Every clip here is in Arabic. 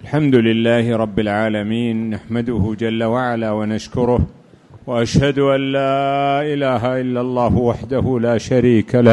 الحمد لله رب العالمين، نحمده جل وعلا ونشكره، وأشهد أن لا إله إلا الله وحده لا شريك له،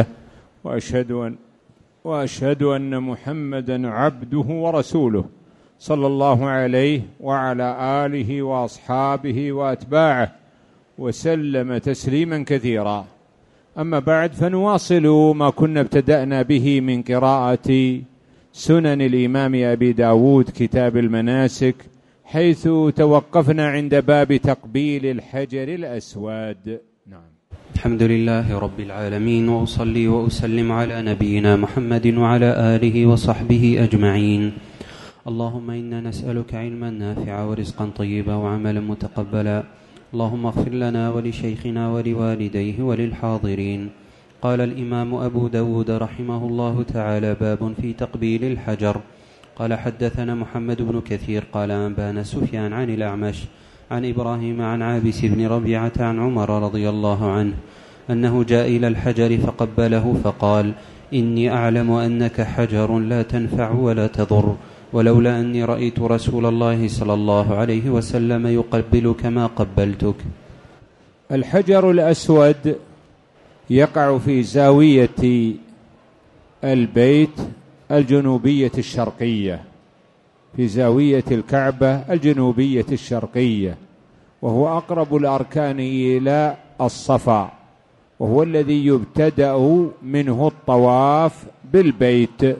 وأشهد أن محمدا عبده ورسوله صلى الله عليه وعلى آله وأصحابه وأتباعه وسلم تسليما كثيرا. أما بعد، فنواصل ما كنا ابتدأنا به من قراءة سنن الإمام أبي داود كتاب المناسك، حيث توقفنا عند باب تقبيل الحجر الأسود. نعم. الحمد لله رب العالمين، وأصلي وأسلم على نبينا محمد وعلى آله وصحبه أجمعين. اللهم إنا نسألك علما نافعا ورزقا طيبا وعملا متقبلا. اللهم اغفر لنا ولشيخنا ولوالديه وللحاضرين. قال الإمام أبو داود رحمه الله تعالى: باب في تقبيل الحجر. قال: حدثنا محمد بن كثير قال: أنبانا سفيان عن الأعمش عن إبراهيم عن عابس بن ربيعة عن عمر رضي الله عنه أنه جاء إلى الحجر فقبله فقال: إني أعلم أنك حجر لا تنفع ولا تضر، ولولا أني رأيت رسول الله صلى الله عليه وسلم يقبلك ما قبلتك. الحجر الأسود يقع في زاوية البيت الجنوبية الشرقية، في زاوية الكعبة الجنوبية الشرقية، وهو أقرب الأركان إلى الصفا، وهو الذي يبتدأ منه الطواف بالبيت.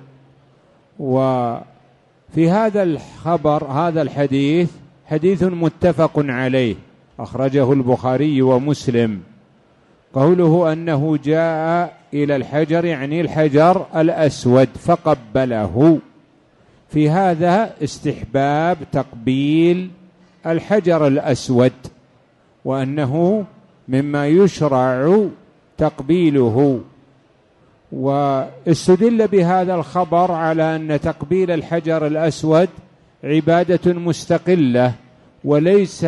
وفي هذا الخبر، هذا الحديث حديث متفق عليه، أخرجه البخاري ومسلم. قوله أنه جاء إلى الحجر يعني الحجر الأسود فقبله، في هذا استحباب تقبيل الحجر الأسود، وأنه مما يشرع تقبيله. واستدل بهذا الخبر على أن تقبيل الحجر الأسود عبادة مستقلة وليس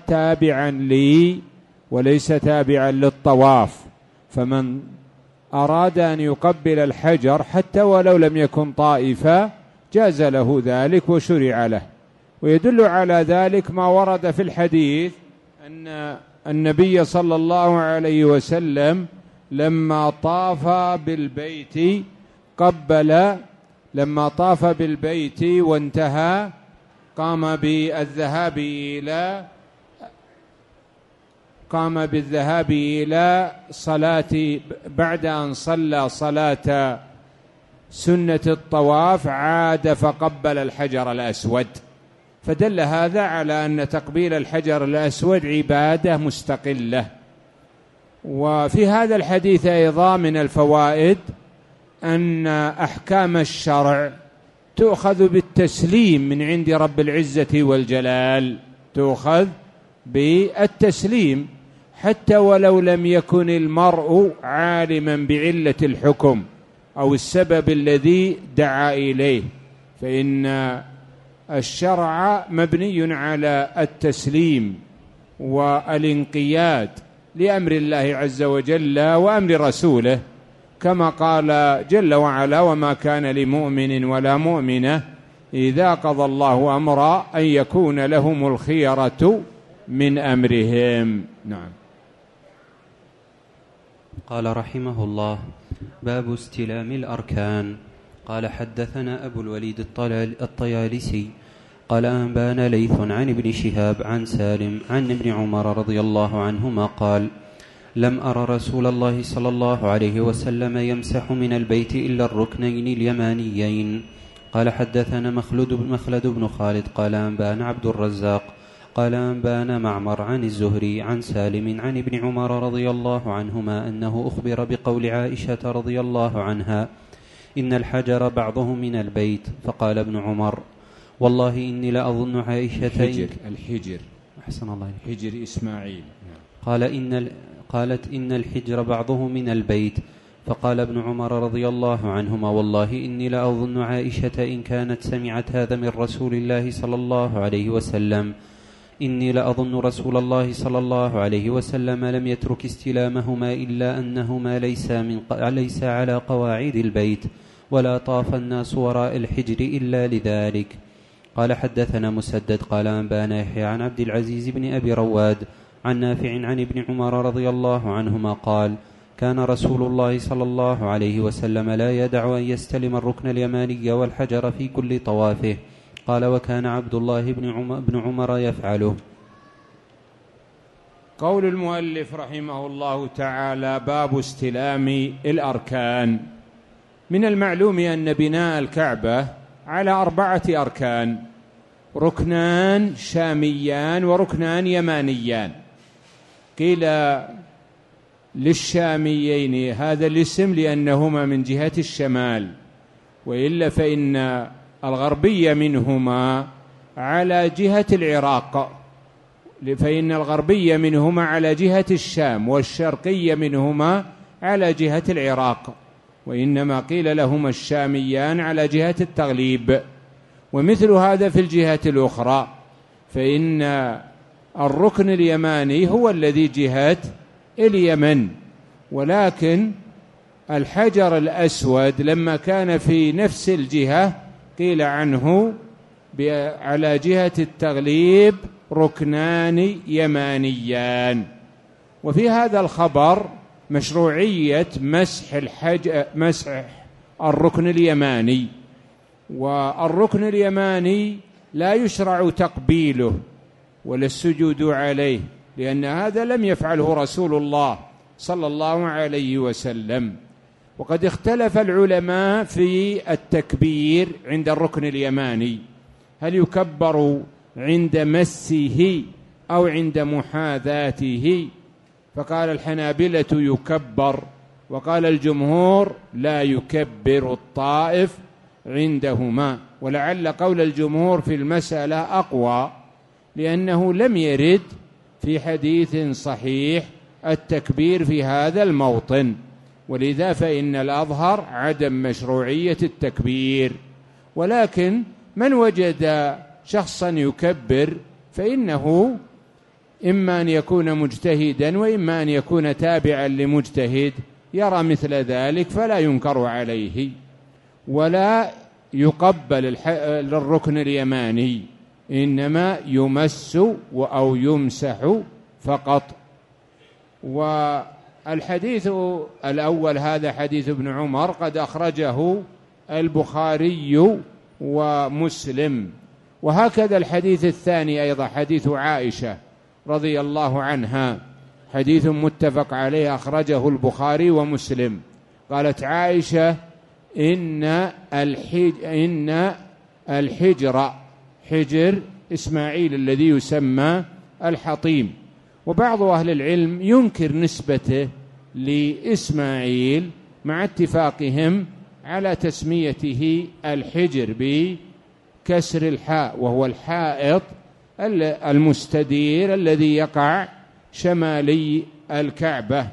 تابعا للطواف، فمن أراد أن يقبل الحجر حتى ولو لم يكن طائفا جاز له ذلك وشرع له. ويدل على ذلك ما ورد في الحديث أن النبي صلى الله عليه وسلم لما طاف بالبيت وانتهى قام بالذهاب إلى صلاة، بعد أن صلى صلاة سنة الطواف عاد فقبل الحجر الأسود، فدل هذا على أن تقبيل الحجر الأسود عبادة مستقلة. وفي هذا الحديث أيضا من الفوائد أن أحكام الشرع تؤخذ بالتسليم من عند رب العزة والجلال، تؤخذ بالتسليم حتى ولو لم يكن المرء عالما بعلة الحكم أو السبب الذي دعا إليه، فإن الشرع مبني على التسليم والانقياد لأمر الله عز وجل وأمر رسوله، كما قال جل وعلا: وما كان لمؤمن ولا مؤمنة إذا قضى الله أمرا أن يكون لهم الخيرة من أمرهم. نعم. قال رحمه الله: باب استلام الأركان. قال: حدثنا أبو الوليد الطيالسي قال: أنبانا ليث عن ابن شهاب عن سالم عن ابن عمر رضي الله عنهما قال: لم أر رسول الله صلى الله عليه وسلم يمسح من البيت إلا الركنين اليمانيين. قال: حدثنا مخلد بن خالد قال: أنبانا عبد الرزاق قال: أنبانا معمر عن الزهري عن سالم عن ابن عمر رضي الله عنهما أنه أخبر بقول عائشة رضي الله عنها: إن الحجر بعضه من البيت. فقال ابن عمر: والله إني لأظن عائشة الحجر أحسن الله حجر إسماعيل. قالت: إن الحجر بعضه من البيت. فقال ابن عمر رضي الله عنهما: والله إني لأظن عائشة إن كانت سمعت هذا من رسول الله صلى الله عليه وسلم، إني لأظن رسول الله صلى الله عليه وسلم لم يترك استلامهما إلا أنهما ليس على قواعد البيت، ولا طاف الناس وراء الحجر إلا لذلك. قال حدثنا مسدد قال أنبانا يحيى عن عبد العزيز بن أبي رواد عن نافع عن ابن عمر رضي الله عنهما قال كان رسول الله صلى الله عليه وسلم لا يدع أن يستلم الركن اليماني والحجر في كل طوافه. قال وكان عبد الله بن عمر يفعله. قول المؤلف رحمه الله تعالى: باب استلام الأركان. من المعلوم أن بناء الكعبة على 4 أركان: ركنان شاميان وركنان يمانيان. قيل للشاميين هذا الاسم لأنهما من جهة الشمال، وإلا فإن الغربية منهما على جهة العراق، فإن الغربية منهما على جهة الشام، والشرقية منهما على جهة العراق، وإنما قيل لهما الشاميان على جهة التغليب. ومثل هذا في الجهة الأخرى، فإن الركن اليماني هو الذي جهة اليمن، ولكن الحجر الأسود لما كان في نفس الجهة قيل عنه على جهة التغليب ركنان يمانيان. وفي هذا الخبر مشروعية مسح الركن اليماني، والركن اليماني لا يشرع تقبيله ولا السجود عليه، لأن هذا لم يفعله رسول الله صلى الله عليه وسلم. وقد اختلف العلماء في التكبير عند الركن اليماني، هل يكبر عند مسه أو عند محاذاته؟ فقال الحنابلة يكبر، وقال الجمهور لا يكبر الطائف عندهما. ولعل قول الجمهور في المسألة أقوى، لأنه لم يرد في حديث صحيح التكبير في هذا الموطن، ولذا فإن الأظهر عدم مشروعية التكبير. ولكن من وجد شخصا يكبر فإنه إما أن يكون مجتهدا وإما أن يكون تابعا لمجتهد يرى مثل ذلك، فلا ينكر عليه، ولا يقبل للركن اليماني، إنما يمس أو يمسح فقط. والحديث الأول هذا حديث ابن عمر قد أخرجه البخاري ومسلم، وهكذا الحديث الثاني أيضا حديث عائشة رضي الله عنها، حديث متفق عليه أخرجه البخاري ومسلم. قالت عائشة إن الحجر، حجر إسماعيل الذي يسمى الحطيم، وبعض أهل العلم ينكر نسبته لإسماعيل مع اتفاقهم على تسميته الحجر بكسر الحاء، وهو الحائط المستدير الذي يقع شمالي الكعبة.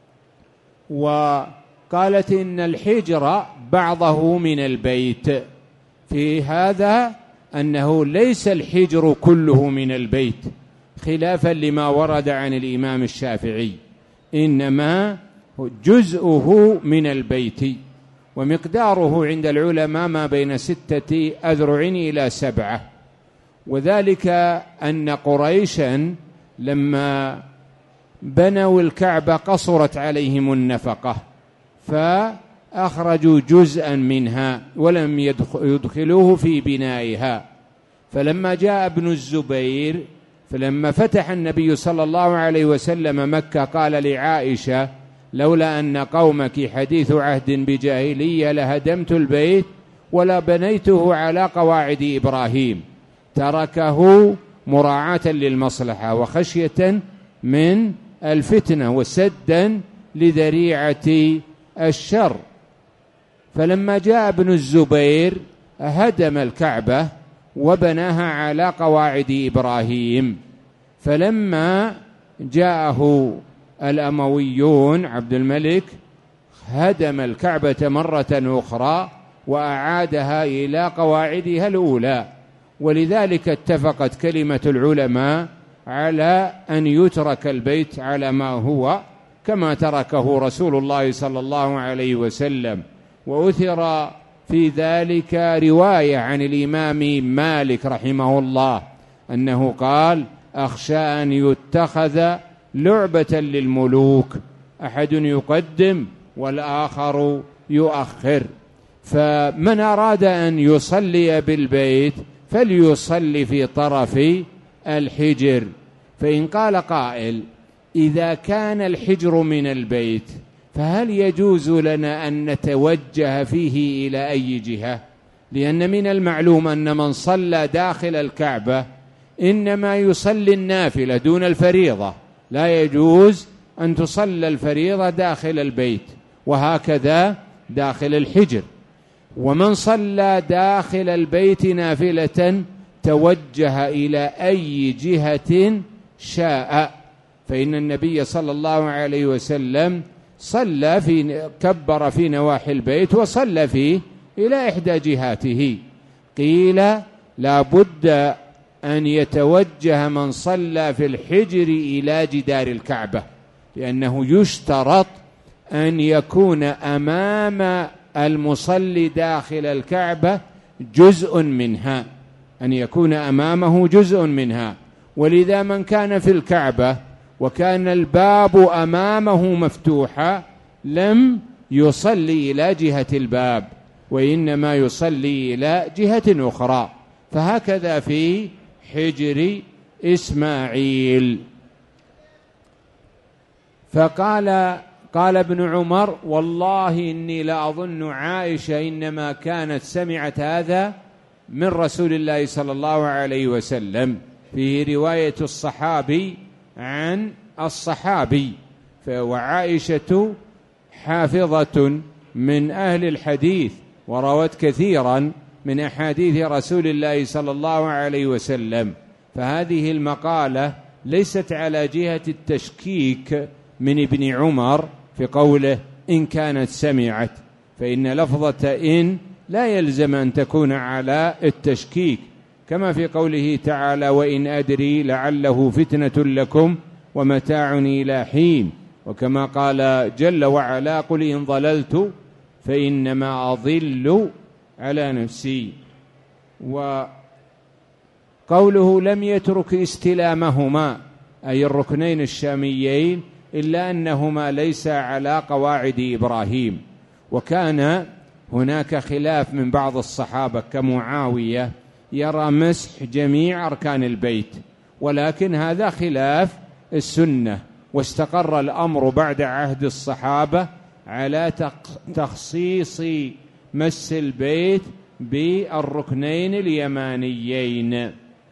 وقالت إن الحجر بعضه من البيت، في هذا أنه ليس الحجر كله من البيت، خلافا لما ورد عن الإمام الشافعي، إنما جزءه من البيت، ومقداره عند العلماء ما بين 6 أذرع إلى 7. وذلك أن قريشا لما بنوا الكعبة قصرت عليهم النفقة، فأخرجوا جزءا منها ولم يدخلوه في بنائها. فلما جاء ابن الزبير، فلما فتح النبي صلى الله عليه وسلم مكة قال لعائشة: لولا أن قومك حديث عهد بجاهلية لهدمت البيت ولا بنيته على قواعد إبراهيم. تركه مراعاة للمصلحة وخشية من الفتنة وسدا لذريعة الشر. فلما جاء ابن الزبير هدم الكعبة وبناها على قواعد إبراهيم. فلما جاءه الأمويون عبد الملك هدم الكعبة مرة أخرى وأعادها إلى قواعدها الأولى. ولذلك اتفقت كلمة العلماء على أن يترك البيت على ما هو كما تركه رسول الله صلى الله عليه وسلم. وأثر في ذلك رواية عن الإمام مالك رحمه الله أنه قال: أخشى أن يتخذ لعبة للملوك، أحد يقدم والآخر يؤخر. فمن أراد أن يصلي بالبيت فليصلي في طرف الحجر. فإن قال قائل: إذا كان الحجر من البيت فهل يجوز لنا أن نتوجه فيه إلى أي جهة؟ لأن من المعلوم أن من صلى داخل الكعبة إنما يصلي النافلة دون الفريضة، لا يجوز أن تصلى الفريضة داخل البيت، وهكذا داخل الحجر. ومن صلى داخل البيت نافلة توجه إلى أي جهة شاء، فإن النبي صلى الله عليه وسلم كبر في نواحي البيت وصلى فيه إلى إحدى جهاته. قيل: لا بد أن يتوجه من صلى في الحجر إلى جدار الكعبة، لأنه يشترط أن يكون أمام المصلي داخل الكعبة جزء منها، أن يكون أمامه جزء منها. ولذا من كان في الكعبة وكان الباب أمامه مفتوحا لم يصلي إلى جهة الباب، وإنما يصلي إلى جهة أخرى. فهكذا في حجر إسماعيل. قال ابن عمر: والله إني لأظن عائشة إنما كانت سمعت هذا من رسول الله صلى الله عليه وسلم. فيه رواية الصحابي عن الصحابي، وعائشة حافظة من أهل الحديث وروت كثيرا من أحاديث رسول الله صلى الله عليه وسلم. فهذه المقالة ليست على جهة التشكيك من ابن عمر في قوله إن كانت سمعت، فإن لفظة إن لا يلزم أن تكون على التشكيك، كما في قوله تعالى: وإن أدري لعله فتنة لكم ومتاع إلى حين، وكما قال جل وعلا: قل إن ضللت فإنما أضل على نفسي. وقوله لم يترك استلامهما أي الركنين الشاميين إلا أنهما ليس على قواعد إبراهيم. وكان هناك خلاف من بعض الصحابة كمعاوية يرى مسح جميع أركان البيت، ولكن هذا خلاف السنة، واستقر الأمر بعد عهد الصحابة على تخصيص مس البيت بالركنين اليمانيين.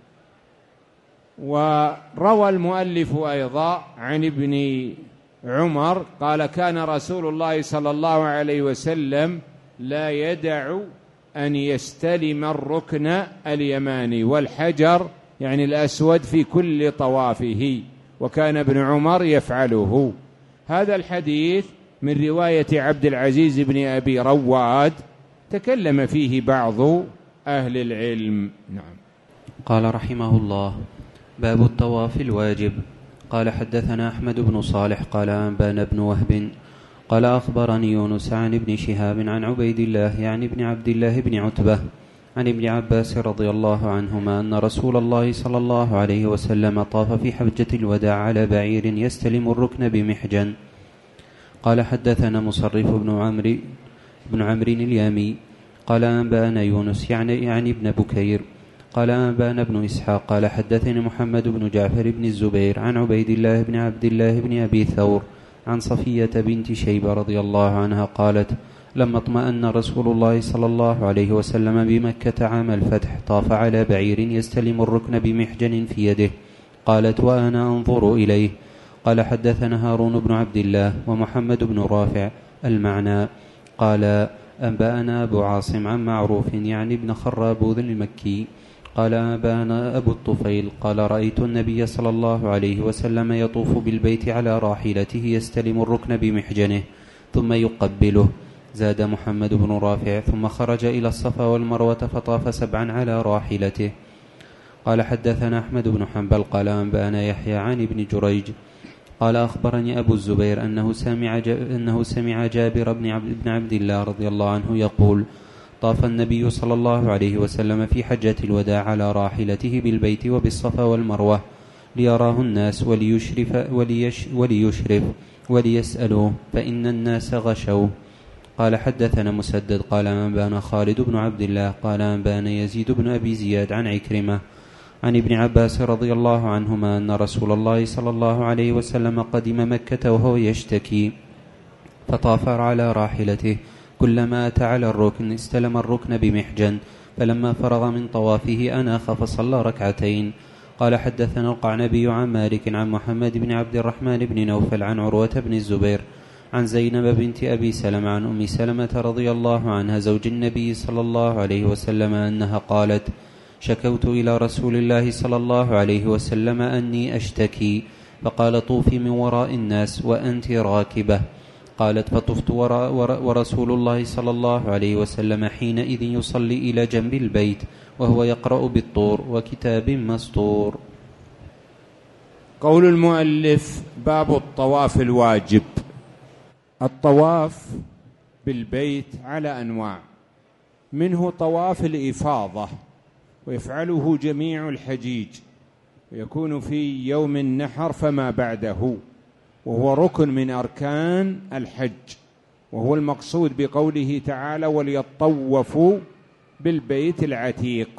وروى المؤلف أيضا عن ابن عمر قال: كان رسول الله صلى الله عليه وسلم لا يدع أن يستلم الركن اليماني والحجر يعني الأسود في كل طوافه، وكان ابن عمر يفعله. هذا الحديث من رواية عبد العزيز بن أبي رواد تكلم فيه بعض أهل العلم. نعم. قال رحمه الله: باب الطواف الواجب. قال: حدثنا أحمد بن صالح قال: أنبانا بن وهب قال: أخبرني يونس عن ابن شهاب عن عبيد الله يعني ابن عبد الله بن عتبة عن ابن عباس رضي الله عنهما أن رسول الله صلى الله عليه وسلم طاف في حجة الوداع على بعير يستلم الركن بمحجن. قال: حدثنا مصرف بن عمرو اليامي قال: أنبانا يونس يعني ابن بكير قال: أنبانا ابن إسحاق قال: حدثني محمد بن جعفر بن الزبير عن عبيد الله بن عبد الله بن أبي ثور عن صفية بنت شيبة رضي الله عنها قالت: لما اطمأن رسول الله صلى الله عليه وسلم بمكة عام الفتح طاف على بعير يستلم الركن بمحجن في يده. قالت: وأنا أنظر إليه. قال: حدثنا هارون بن عبد الله ومحمد بن رافع المعنى قال: أنبأنا أبو عاصم عن معروف يعني ابن خرابوذ المكي قال: أنبأنا أبو الطفيل قال: رأيت النبي صلى الله عليه وسلم يطوف بالبيت على راحلته يستلم الركن بمحجنه ثم يقبله. زاد محمد بن رافع: ثم خرج إلى الصفا والمروة فطاف 7 على راحلته. قال: حدثنا أحمد بن حنبل قال: أنبأنا يحيى عن ابن جريج قال: أخبرني أبو الزبير أنه سمع جابر بن عبد الله رضي الله عنه يقول: طاف النبي صلى الله عليه وسلم في حجة الوداع على راحلته بالبيت وبالصفا والمروة ليراه الناس وليشرف وليسألوه، فإن الناس غشوا. قال حدثنا مسدد قال أنبانا خالد بن عبد الله قال أنبانا يزيد بن أبي زياد عن عكرمة عن ابن عباس رضي الله عنهما أن رسول الله صلى الله عليه وسلم قدم مكة وهو يشتكي، فطاف على راحلته، كلما أتى على الركن استلم الركن بمحجن، فلما فرغ من طوافه أناخ فصلى ركعتين. قال حدثنا القعنبي عن مالك عن محمد بن عبد الرحمن بن نوفل عن عروة بن الزبير عن زينب بنت أبي سلمة عن أم سلمة رضي الله عنها زوج النبي صلى الله عليه وسلم أنها قالت: شكوت إلى رسول الله صلى الله عليه وسلم أني أشتكي، فقال: طوفي من وراء الناس وأنت راكبة. قالت: فطفت ورسول الله صلى الله عليه وسلم حينئذ يصلي إلى جنب البيت وهو يقرأ بالطور وكتاب مسطور. قول المؤلف: باب الطواف الواجب. الطواف بالبيت على أنواع، منه طواف الإفاضة ويفعله جميع الحجيج ويكون في يوم النحر فما بعده، وهو ركن من أركان الحج، وهو المقصود بقوله تعالى: وليطوفوا بالبيت العتيق.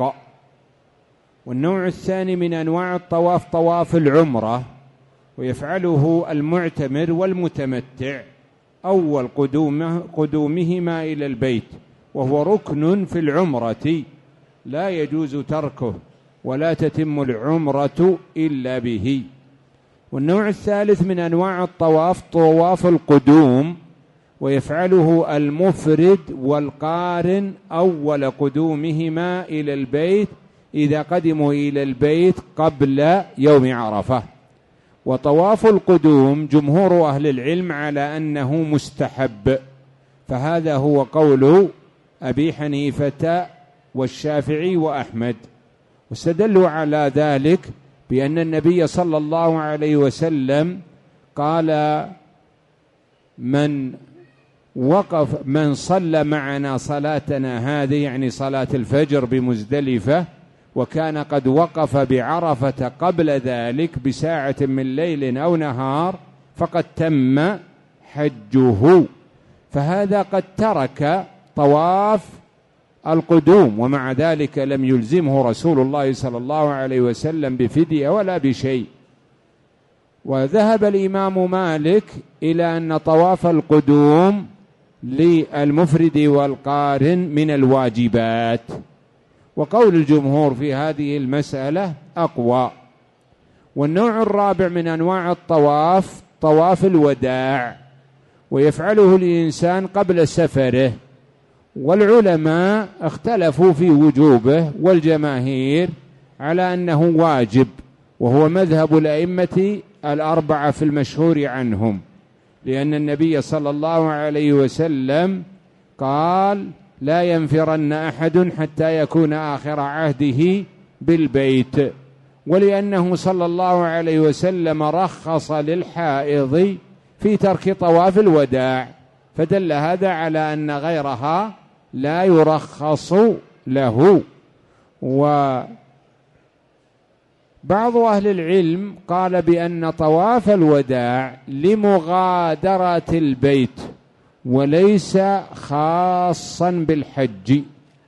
والنوع الثاني من أنواع الطواف طواف العمرة، ويفعله المعتمر والمتمتع أول قدومهما إلى البيت، وهو ركن في العمرة لا يجوز تركه ولا تتم العمرة إلا به. والنوع الثالث من أنواع الطواف طواف القدوم، ويفعله المفرد والقارن أول قدومهما إلى البيت إذا قدموا إلى البيت قبل يوم عرفة. وطواف القدوم جمهور أهل العلم على أنه مستحب، فهذا هو قول أبي حنيفة والشافعي وأحمد، واستدلوا على ذلك بأن النبي صلى الله عليه وسلم قال: من صلى معنا صلاتنا هذه، يعني صلاة الفجر بمزدلفة، وكان قد وقف بعرفة قبل ذلك بساعة من ليل أو نهار فقد تم حجه. فهذا قد ترك طواف القدوم، ومع ذلك لم يلزمه رسول الله صلى الله عليه وسلم بفدية ولا بشيء. وذهب الإمام مالك إلى أن طواف القدوم للمفرد والقارن من الواجبات، وقول الجمهور في هذه المسألة أقوى. والنوع الرابع من أنواع الطواف طواف الوداع، ويفعله الإنسان قبل سفره، والعلماء اختلفوا في وجوبه، والجماهير على أنه واجب، وهو مذهب الأئمة الأربعة في المشهور عنهم، لأن النبي صلى الله عليه وسلم قال: لا ينفرن أحد حتى يكون آخر عهده بالبيت، ولأنه صلى الله عليه وسلم رخص للحائض في ترك طواف الوداع، فدل هذا على أن غيرها لا يرخص له. وبعض أهل العلم قال بأن طواف الوداع لمغادرة البيت وليس خاصا بالحج،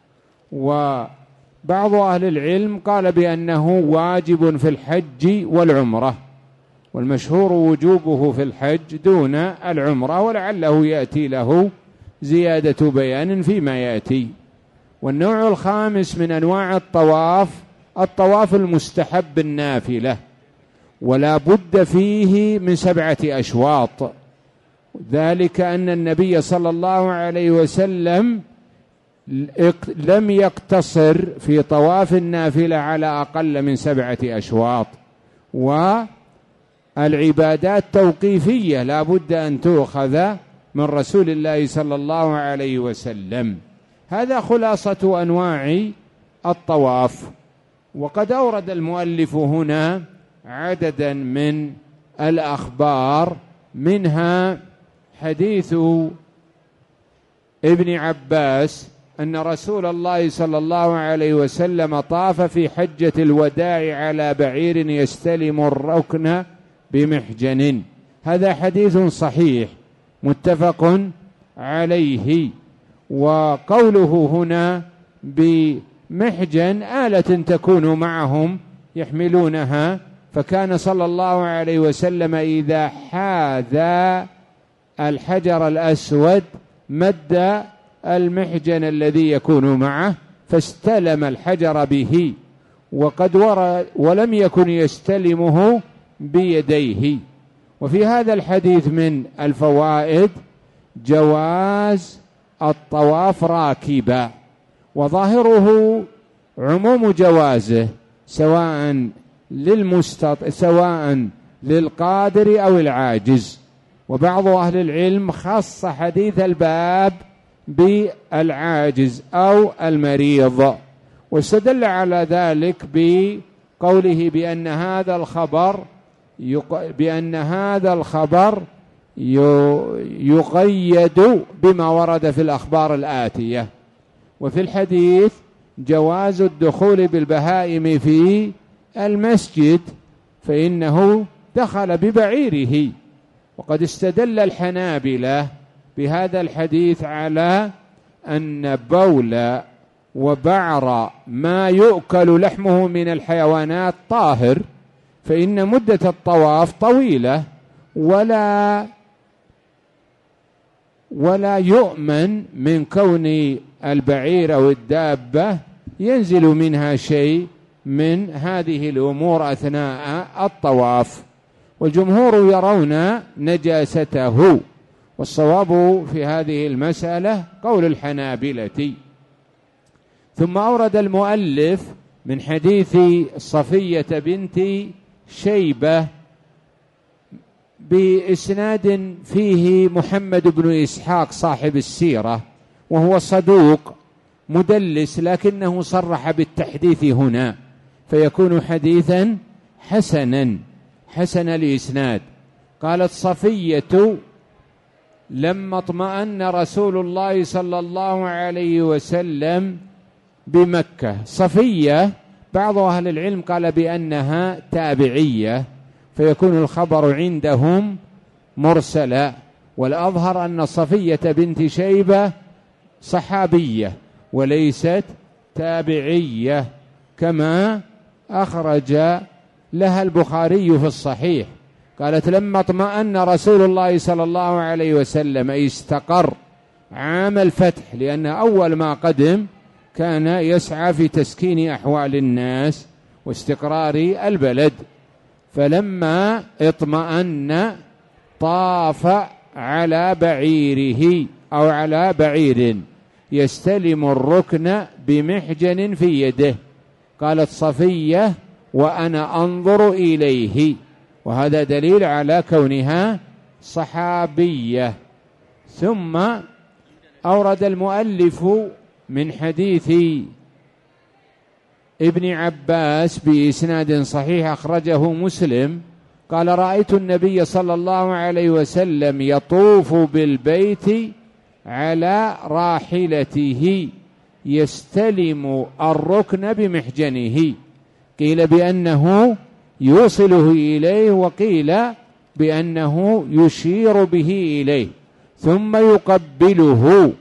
وبعض أهل العلم قال بأنه واجب في الحج والعمرة، والمشهور وجوبه في الحج دون العمرة، ولعله يأتي له زيادة بيان فيما يأتي. والنوع الخامس من أنواع الطواف المستحب النافلة، ولا بد فيه من 7 أشواط، ذلك أن النبي صلى الله عليه وسلم لم يقتصر في طواف النافلة على أقل من 7 أشواط، والعبادات توقيفية لا بد أن تؤخذ من رسول الله صلى الله عليه وسلم. هذا خلاصة أنواع الطواف. وقد أورد المؤلف هنا عددا من الأخبار، منها حديث ابن عباس أن رسول الله صلى الله عليه وسلم طاف في حجة الوداع على بعير يستلم الركن بمحجن. هذا حديث صحيح متفق عليه. وقوله هنا بمحجن آلة تكون معهم يحملونها، فكان صلى الله عليه وسلم إذا حاذى الحجر الأسود مد المحجن الذي يكون معه فاستلم الحجر به، وقد ورد ولم يكن يستلمه بيديه. وفي هذا الحديث من الفوائد جواز الطواف راكبا، وظاهره عموم جوازه سواء للقادر أو العاجز. وبعض أهل العلم خص حديث الباب بالعاجز أو المريض، واستدل على ذلك بقوله بأن هذا الخبر يقيد بما ورد في الأخبار الآتية. وفي الحديث جواز الدخول بالبهائم في المسجد، فإنه دخل ببعيره. وقد استدل الحنابلة بهذا الحديث على أن بول وبعر ما يؤكل لحمه من الحيوانات طاهر، فإن مدة الطواف طويلة ولا يؤمن من كون البعير أو الدابة ينزل منها شيء من هذه الأمور أثناء الطواف. والجمهور يرون نجاسته، والصواب في هذه المسألة قول الحنابلة. ثم أورد المؤلف من حديث صفية بنت شيبة بإسناد فيه محمد بن إسحاق صاحب السيرة، وهو صدوق مدلس لكنه صرح بالتحديث هنا، فيكون حديثا حسن الإسناد. قالت صفية لما اطمأن رسول الله صلى الله عليه وسلم بمكة. صفية بعض أهل العلم قال بأنها تابعية، فيكون الخبر عندهم مرسلا، والأظهر أن صفية بنت شيبة صحابية وليست تابعية، كما أخرج لها البخاري في الصحيح. قالت لما اطمأن رسول الله صلى الله عليه وسلم استقر عام الفتح، لأن أول ما قدم كان يسعى في تسكين أحوال الناس واستقرار البلد، فلما اطمأن طاف على بعيره أو على بعير يستلم الركن بمحجن في يده. قالت صفية وأنا أنظر إليه، وهذا دليل على كونها صحابية. ثم أورد المؤلف من حديث ابن عباس بإسناد صحيح أخرجه مسلم قال رأيت النبي صلى الله عليه وسلم يطوف بالبيت على راحلته يستلم الركن بمحجنه، قيل بأنه يوصله إليه، وقيل بأنه يشير به إليه، ثم يقبله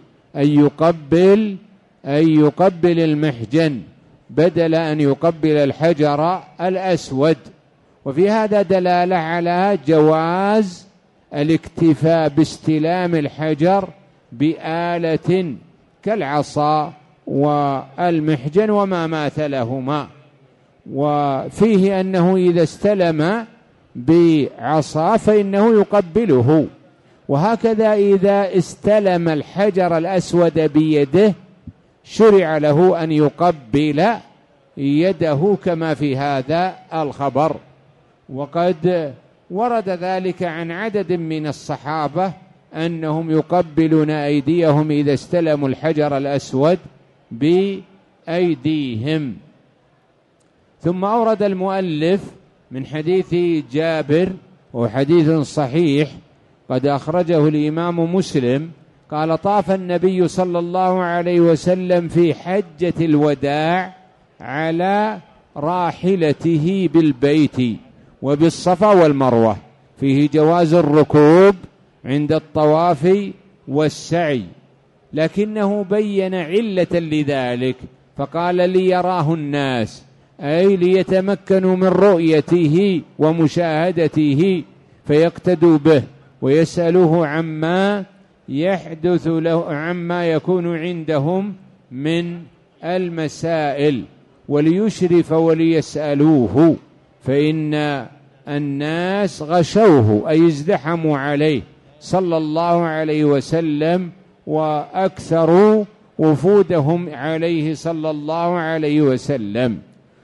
أي يقبل المحجن بدل أن يقبل الحجر الأسود. وفي هذا دلالة على جواز الاكتفاء باستلام الحجر بآلة كالعصا والمحجن وما ماثلهما. وفيه أنه إذا استلم بعصا فإنه يقبله، وهكذا إذا استلم الحجر الأسود بيده شرع له أن يقبل يده كما في هذا الخبر. وقد ورد ذلك عن عدد من الصحابة أنهم يقبلون أيديهم إذا استلموا الحجر الأسود بأيديهم. ثم أورد المؤلف من حديث جابر، وحديث صحيح قد أخرجه الإمام مسلم، قال: طاف النبي صلى الله عليه وسلم في حجة الوداع على راحلته بالبيت وبالصفا والمروة، فيه جواز الركوب عند الطواف والسعي، لكنه بين علة لذلك فقال: ليراه الناس، أي ليتمكنوا من رؤيته ومشاهدته فيقتدوا به ويسألوه عما يحدث له، عما يكون عندهم من المسائل، وليشرف وليسألوه، فإن الناس غشوه أي ازدحموا عليه صلى الله عليه وسلم وأكثروا وفودهم عليه صلى الله عليه وسلم.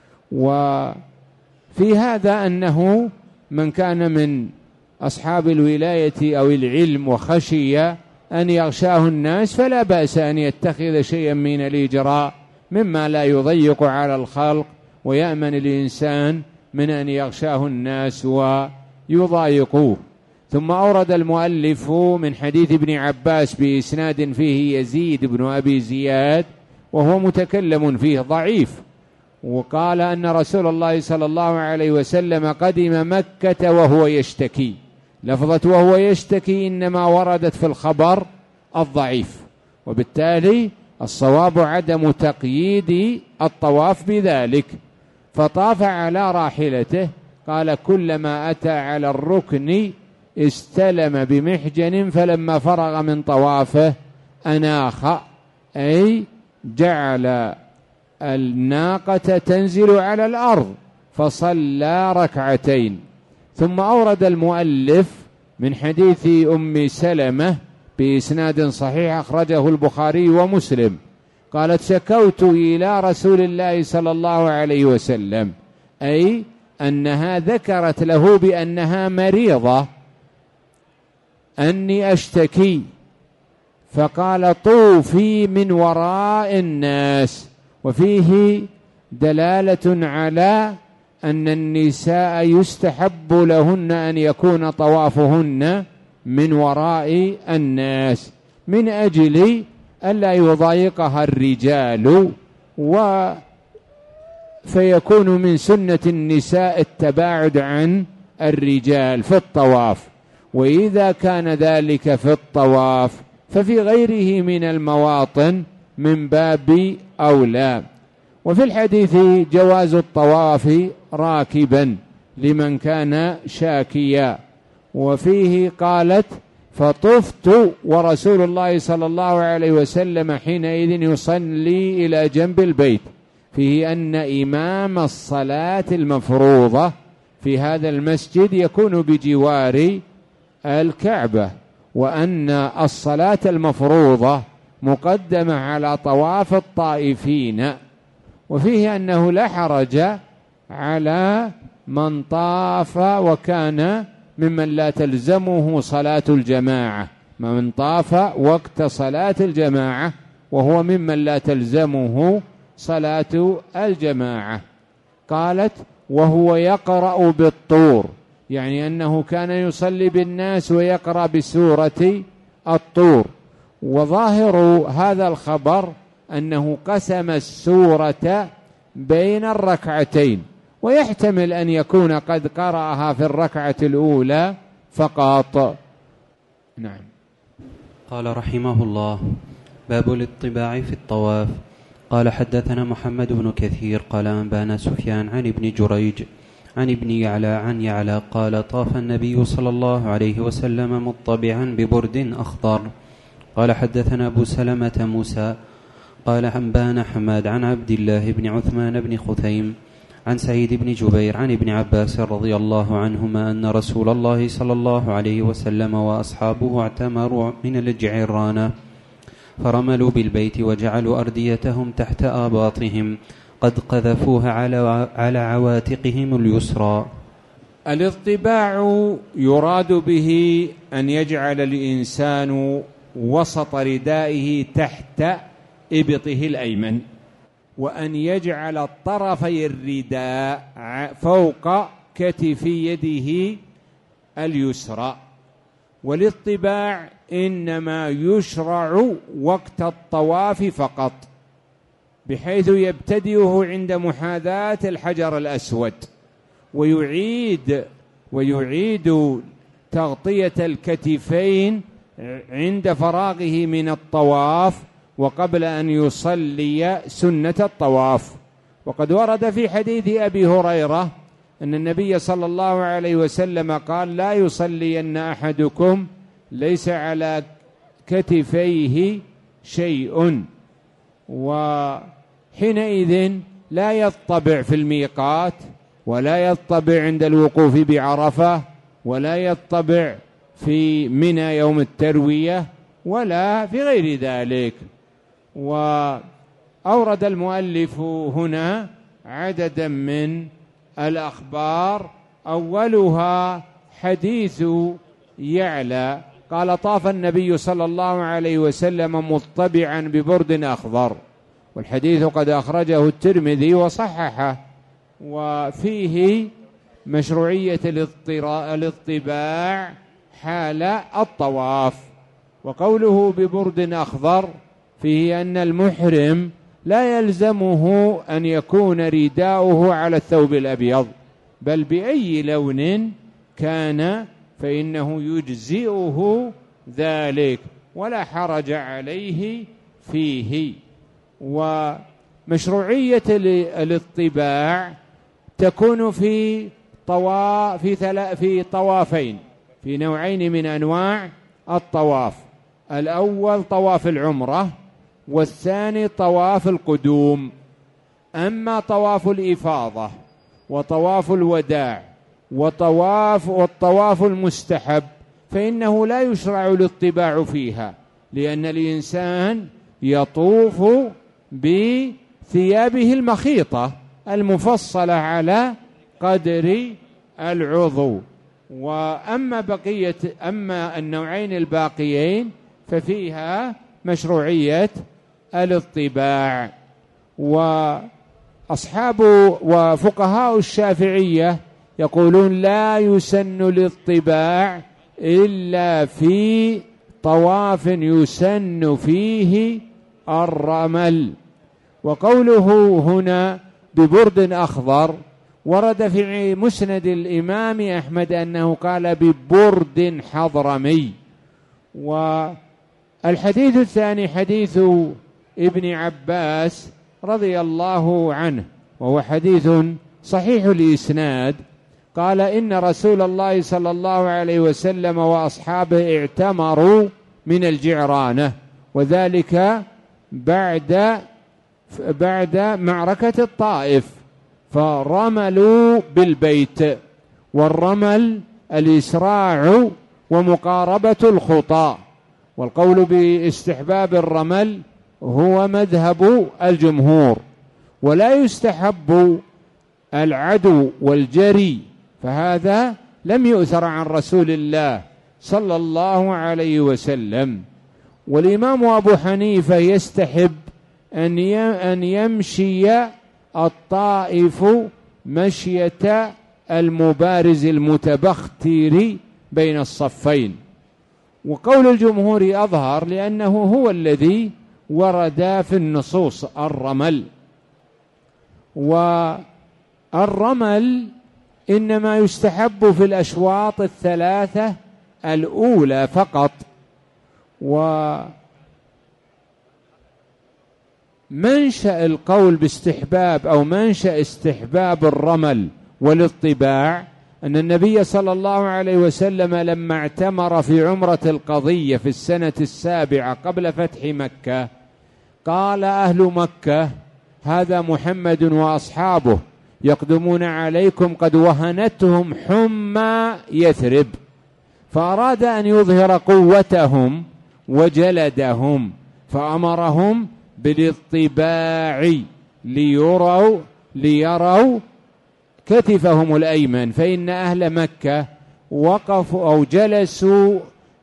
وفي هذا أنه من كان من أصحاب الولاية أو العلم وخشي أن يغشاه الناس فلا بأس أن يتخذ شيئا من الإجراء مما لا يضيق على الخلق ويأمن الإنسان من أن يغشاه الناس ويضايقوه. ثم أورد المؤلف من حديث ابن عباس بإسناد فيه يزيد بن أبي زياد وهو متكلم فيه ضعيف، وقال أن رسول الله صلى الله عليه وسلم قدم مكة وهو يشتكي. لفظة وهو يشتكي إنما وردت في الخبر الضعيف، وبالتالي الصواب عدم تقييد الطواف بذلك. فطاف على راحلته، قال: كلما أتى على الركن استلم بمحجن فلما فرغ من طوافه أناخ، أي جعل الناقة تنزل على الأرض فصلى ركعتين. ثم أورد المؤلف من حديث أم سلمة بإسناد صحيح أخرجه البخاري ومسلم، قالت: شكوت إلى رسول الله صلى الله عليه وسلم، أي أنها ذكرت له بأنها مريضة، أني أشتكي، فقال: طوفي من وراء الناس. وفيه دلالة على أن النساء يستحب لهن أن يكون طوافهن من وراء الناس من أجل ألا يضايقها الرجال، فيكون من سنة النساء التباعد عن الرجال في الطواف. وإذا كان ذلك في الطواف ففي غيره من المواطن من باب أولى. وفي الحديث جواز الطواف راكبا لمن كان شاكيا. وفيه قالت: فطفت ورسول الله صلى الله عليه وسلم حينئذ يصلي إلى جنب البيت، فيه أن إمام الصلاة المفروضة في هذا المسجد يكون بجوار الكعبة، وأن الصلاة المفروضة مقدمة على طواف الطائفين. وفيه أنه لا حرج على من طاف وكان ممن لا تلزمه صلاة الجماعة، من طاف وقت صلاة الجماعة وهو ممن لا تلزمه صلاة الجماعة. قالت: وهو يقرأ بالطور، يعني أنه كان يصلي بالناس ويقرأ بسورة الطور. وظاهر هذا الخبر أنه قسم السورة بين الركعتين، ويحتمل أن يكون قد قرأها في الركعة الأولى فقط. نعم. قال رحمه الله: باب الاطباع في الطواف. قال: حدثنا محمد بن كثير قال: أنبانا سفيان عن ابن جريج عن ابن يعلى عن يعلى قال: طاف النبي صلى الله عليه وسلم مطبعا ببرد أخضر. قال: حدثنا أبو سلمة موسى قال: أنبانا حماد عن عبد الله بن عثمان بن خثيم عن سعيد بن جبير عن ابن عباس رضي الله عنهما أن رسول الله صلى الله عليه وسلم وأصحابه اعتمروا من الجعرانة، فرملوا بالبيت وجعلوا أرديتهم تحت آباطهم قد قذفوها على عواتقهم اليسرى. الاطباع يراد به أن يجعل الإنسان وسط ردائه تحت إبطه الأيمن، وأن يجعل طرفي الرداء فوق كتف يده اليسرى. والاطباع إنما يشرع وقت الطواف فقط، بحيث يبتدئه عند محاذاة الحجر الأسود، ويعيد تغطية الكتفين عند فراغه من الطواف وقبل أن يصلي سنة الطواف. وقد ورد في حديث أبي هريرة أن النبي صلى الله عليه وسلم قال: لا يصلين أحدكم ليس على كتفيه شيء. وحينئذ لا يطبع في الميقات، ولا يطبع عند الوقوف بعرفة، ولا يطبع في منى يوم التروية، ولا في غير ذلك. وأورد المؤلف هنا عددا من الأخبار، أولها حديث يعلى قال: طاف النبي صلى الله عليه وسلم مطبعا ببرد أخضر، والحديث قد أخرجه الترمذي وصححه، وفيه مشروعية الاطباع حال الطواف. وقوله ببرد أخضر فيه أن المحرم لا يلزمه أن يكون رداؤه على الثوب الأبيض، بل بأي لون كان فإنه يجزئه ذلك ولا حرج عليه فيه. ومشروعية الاطباع تكون في طوافين، في نوعين من أنواع الطواف: الأول طواف العمرة، والثاني طواف القدوم. أما طواف الإفاضة وطواف الوداع والطواف المستحب فإنه لا يشرع الاطباع فيها، لأن الإنسان يطوف بثيابه المخيطة المفصلة على قدر العضو. وأما النوعين الباقيين ففيها مشروعية الاطباع. وفقهاء الشافعية يقولون: لا يسن الاطباع إلا في طواف يسن فيه الرمل. وقوله هنا ببرد أخضر ورد في مسند الإمام أحمد أنه قال ببرد حضرمي. والحديث الثاني حديث ابن عباس رضي الله عنه، وهو حديث صحيح الإسناد، قال: إن رسول الله صلى الله عليه وسلم وأصحابه اعتمروا من الجعرانة، وذلك بعد معركة الطائف، فرملوا بالبيت. والرمل الإسراع ومقاربة الخطى، والقول باستحباب الرمل هو مذهب الجمهور، ولا يستحب العدو والجري، فهذا لم يؤثر عن رسول الله صلى الله عليه وسلم. والإمام أبو حنيفة يستحب أن يمشي الطائف مشية المبارز المتبختر بين الصفين. وقول الجمهور أظهر، لأنه هو الذي ورد في النصوص الرمل. والرمل إنما يستحب في الأشواط الثلاثة الأولى فقط. ومنشأ القول باستحباب أو منشأ استحباب الرمل والاطباع أن النبي صلى الله عليه وسلم لما اعتمر في عمرة القضية في السنة 7 قبل فتح مكة، قال أهل مكة: هذا محمد وأصحابه يقدمون عليكم قد وهنتهم حمى يثرب، فأراد أن يظهر قوتهم وجلدهم، فأمرهم بالاطباع ليروا كتفهم الأيمن، فإن أهل مكة وقفوا أو جلسوا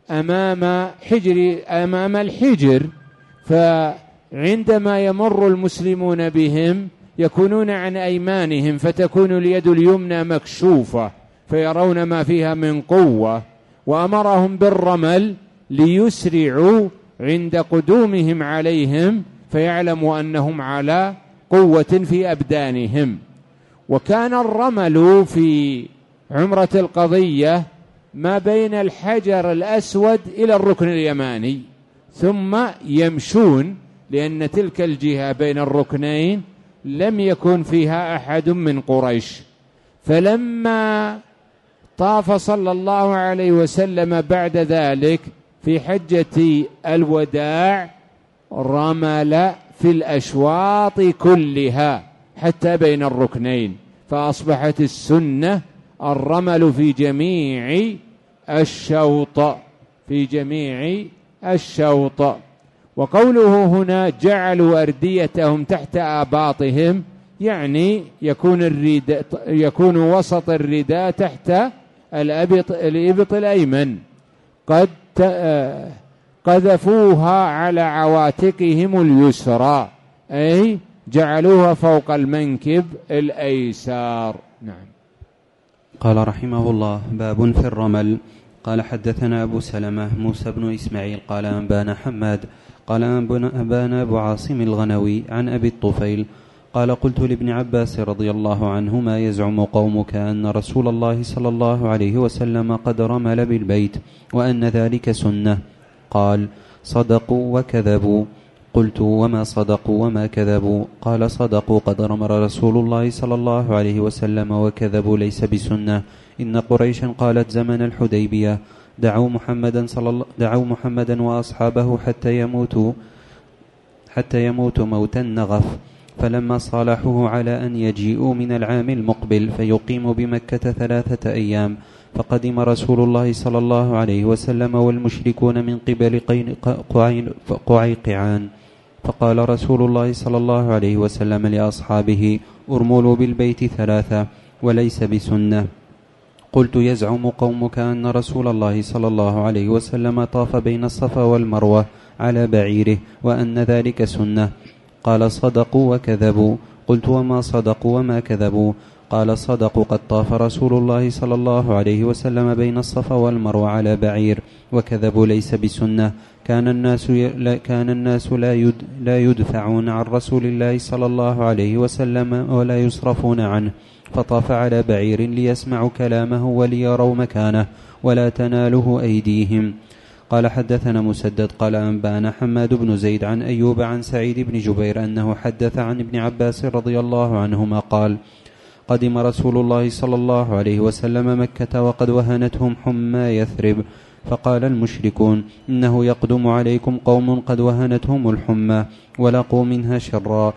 أمام الحجر، فعندما يمر المسلمون بهم يكونون عن أيمانهم، فتكون اليد اليمنى مكشوفة فيرون ما فيها من قوة، وأمرهم بالرمل ليسرعوا عند قدومهم عليهم فيعلموا أنهم على قوة في أبدانهم. وكان الرمل في عمرة القضية ما بين الحجر الأسود إلى الركن اليماني، ثم يمشون، لأن تلك الجهة بين الركنين لم يكن فيها أحد من قريش. فلما طاف صلى الله عليه وسلم بعد ذلك في حجة الوداع رمل في الأشواط كلها حتى بين الركنين، فأصبحت السنة الرمل في جميع الشوط. وقوله هنا جعلوا أرديتهم تحت آباطهم، يعني يكون وسط الرداء تحت الإبط الأيمن، قد قذفوها على عواتقهم اليسرى، أي جعلوها فوق المنكب الأيسار. نعم. قال رحمه الله: باب في الرمل. قال حدثنا أبو سلمة موسى بن إسماعيل قال أنبانا حماد قال أنبانا أبو عاصم الغنوي عن أبي الطفيل قال قلت لابن عباس رضي الله عنهما: يزعم قومك أن رسول الله صلى الله عليه وسلم قد رمل بالبيت وأن ذلك سنة. قال: صدقوا وكذبوا. قلت: وما صدقوا وما كذبوا؟ قال: صدقوا قد رمل رسول الله صلى الله عليه وسلم، وكذبوا ليس بسنة. إن قريشا قالت زمن الحديبية: دعوا محمدا وأصحابه حتى يموتوا موتا نغف. فلما صالحوه على أن يجيئوا من العام المقبل فيقيموا بمكة 3 أيام، فقدم رسول الله صلى الله عليه وسلم والمشركون من قبل قعيقعان، فقال رسول الله صلى الله عليه وسلم لأصحابه: ارملوا بالبيت 3 وليس بسنة. قلت: يزعم قومك أن رسول الله صلى الله عليه وسلم طاف بين الصفا والمروة على بعيره وأن ذلك سنة. قال: صدقوا وكذبوا. قلت: وما صدقوا وما كذبوا؟ قال: صدقوا قد طاف رسول الله صلى الله عليه وسلم بين الصفا والمروة على بعير، وكذبوا ليس بسنة. كان الناس لا يدفعون عن رسول الله صلى الله عليه وسلم ولا يصرفون عنه، فطاف على بعير ليسمعوا كلامه وليروا مكانه ولا تناله أيديهم. قال حدثنا مسدد قال أنبانا حماد بن زيد عن أيوب عن سعيد بن جبير أنه حدث عن ابن عباس رضي الله عنهما قال: قدم رسول الله صلى الله عليه وسلم مكة وقد وهنتهم حمى يثرب، فقال المشركون: إنه يقدم عليكم قوم قد وهنتهم الحمى ولقوا منها شرا.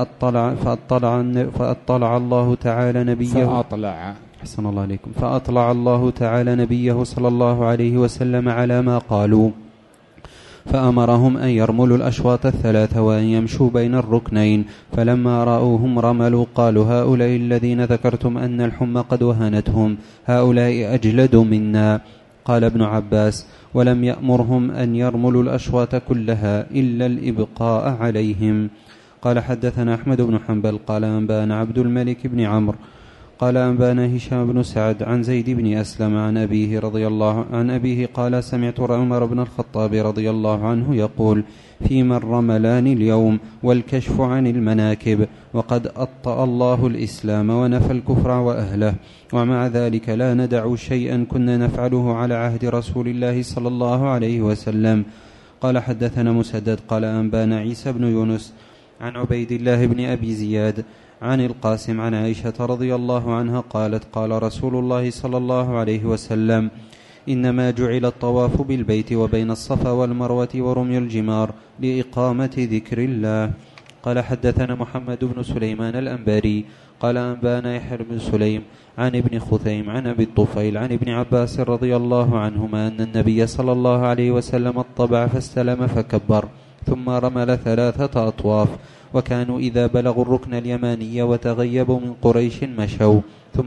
فأطلع الله تعالى نبيه أحسن الله عليكم. فأطلع الله تعالى نبيه صلى الله عليه وسلم على ما قالوا، فأمرهم أن يرملوا الأشواط 3 وأن يمشوا بين الركنين. فلما رأوهم رملوا قالوا: هؤلاء الذين ذكرتم أن الحمى قد وهنتهم هؤلاء أجلد منا. قال ابن عباس: ولم يأمرهم أن يرملوا الأشواط كلها إلا الإبقاء عليهم. قال حدثنا أحمد بن حنبل قال أنبانا عبد الملك بن عمرو قال أنبانا هشام بن سعد عن زيد بن أسلم عن أبيه قال: سمعت عمر بن الخطاب رضي الله عنه يقول: فيما الرملان اليوم والكشف عن المناكب، وقد أطأ الله الإسلام ونفى الكفر وأهله، ومع ذلك لا ندع شيئا كنا نفعله على عهد رسول الله صلى الله عليه وسلم. قال حدثنا مسدد قال أنبانا عيسى بن يونس عن عبيد الله بن أبي زياد عن القاسم عن عائشة رضي الله عنها قالت: قال رسول الله صلى الله عليه وسلم: إنما جعل الطواف بالبيت وبين الصفا والمروة ورمي الجمار لإقامة ذكر الله. قال حدثنا محمد بن سليمان الأنباري قال أنبانا يحيى بن سليم عن ابن خثيم عن أبي الطفيل عن ابن عباس رضي الله عنهما أن النبي صلى الله عليه وسلم اطبع فاستلم فكبر، ثم رمل 3 أطواف، وكانوا إذا بلغوا الركن اليماني وتغيبوا من قريش مشوا، ثم